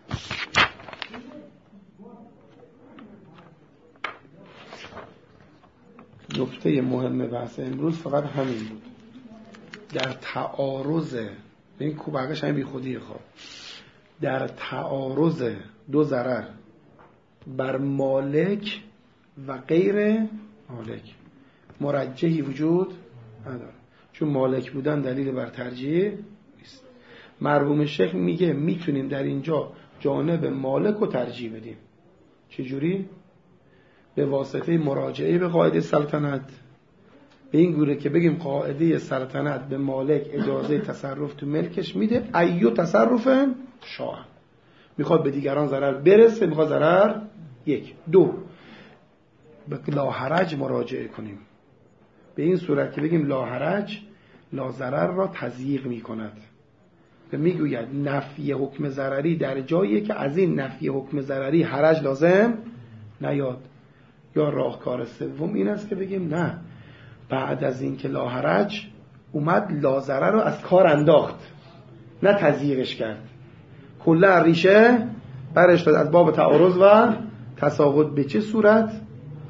نکته مهم بحث امروز فقط همین بود. در تعارض این کوبقش همین بی خودی خواب، در تعارض دو ضرر بر مالک و غیر مالک مرجحی وجود نداره، چون مالک بودن دلیل بر ترجیح نیست. مرحوم شیخ میگه میتونیم در اینجا جانب مالک رو ترجیح بدیم. چجوری؟ به واسطه مراجعه به قاعده سلطنت. به این گوره که بگیم قاعده سلطنت به مالک اجازه تصرف تو ملکش میده، ایو تصرف شاه، میخواد به دیگران ضرر برسه، میخواد ضرر یک. دو، به لاحرج مراجعه کنیم. به این صورت که بگیم لاحرج لا ضرر را تضییق میکند و میگوید نفی حکم ضرری در جایی که از این نفی حکم ضرری حرج لازم نیاد. یا راهکار سوم این است که بگیم نه، بعد از این که لا حرج اومد لا ضرر رو از کار انداخت، نه تضییقش کرد، کلا ریشه برش داد از باب تعارض و تساقط. به چه صورت؟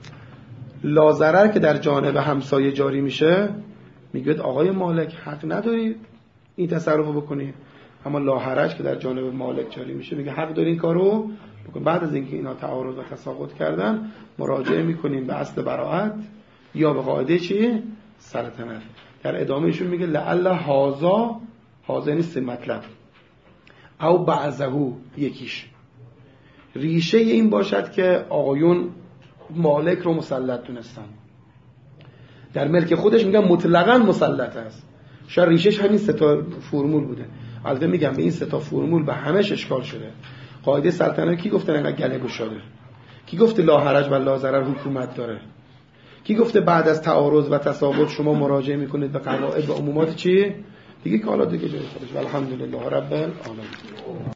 لا ضرر که در جانب همسایه جاری میشه، میگه آقای مالک حق نداری این تصرف رو بکنی، اما لا حرج که در جانب مالک جاری میشه میگه حق داری این کارو بکن. بعد از اینکه اینا تعارض و تساقط کردن مراجعه میکنیم به اصل براءت یا به قاعده چی؟ سلطنت. در ادامهشون میگه لعل هازا نیست مطلب او بعضهو یکیش ریشه این باشد که آقایون مالک رو مسلط دونستن، در ملک خودش میگن مطلقاً مسلط است. شاید ریشش همین سه تا فرمول بوده. البته میگم به این سه تا فرمول به همش اشکال شده. قاعده سلطنت کی گفته انقدر گله گشاده؟ کی گفته لا حرج و لا ضرر حکومت داره؟ کی گفته بعد از تعارض و تساقط شما مراجعه میکنید به قواعد و عمومات چی؟ دیگه که حالا دیگه جای خودش. الحمدلله رب العالمین.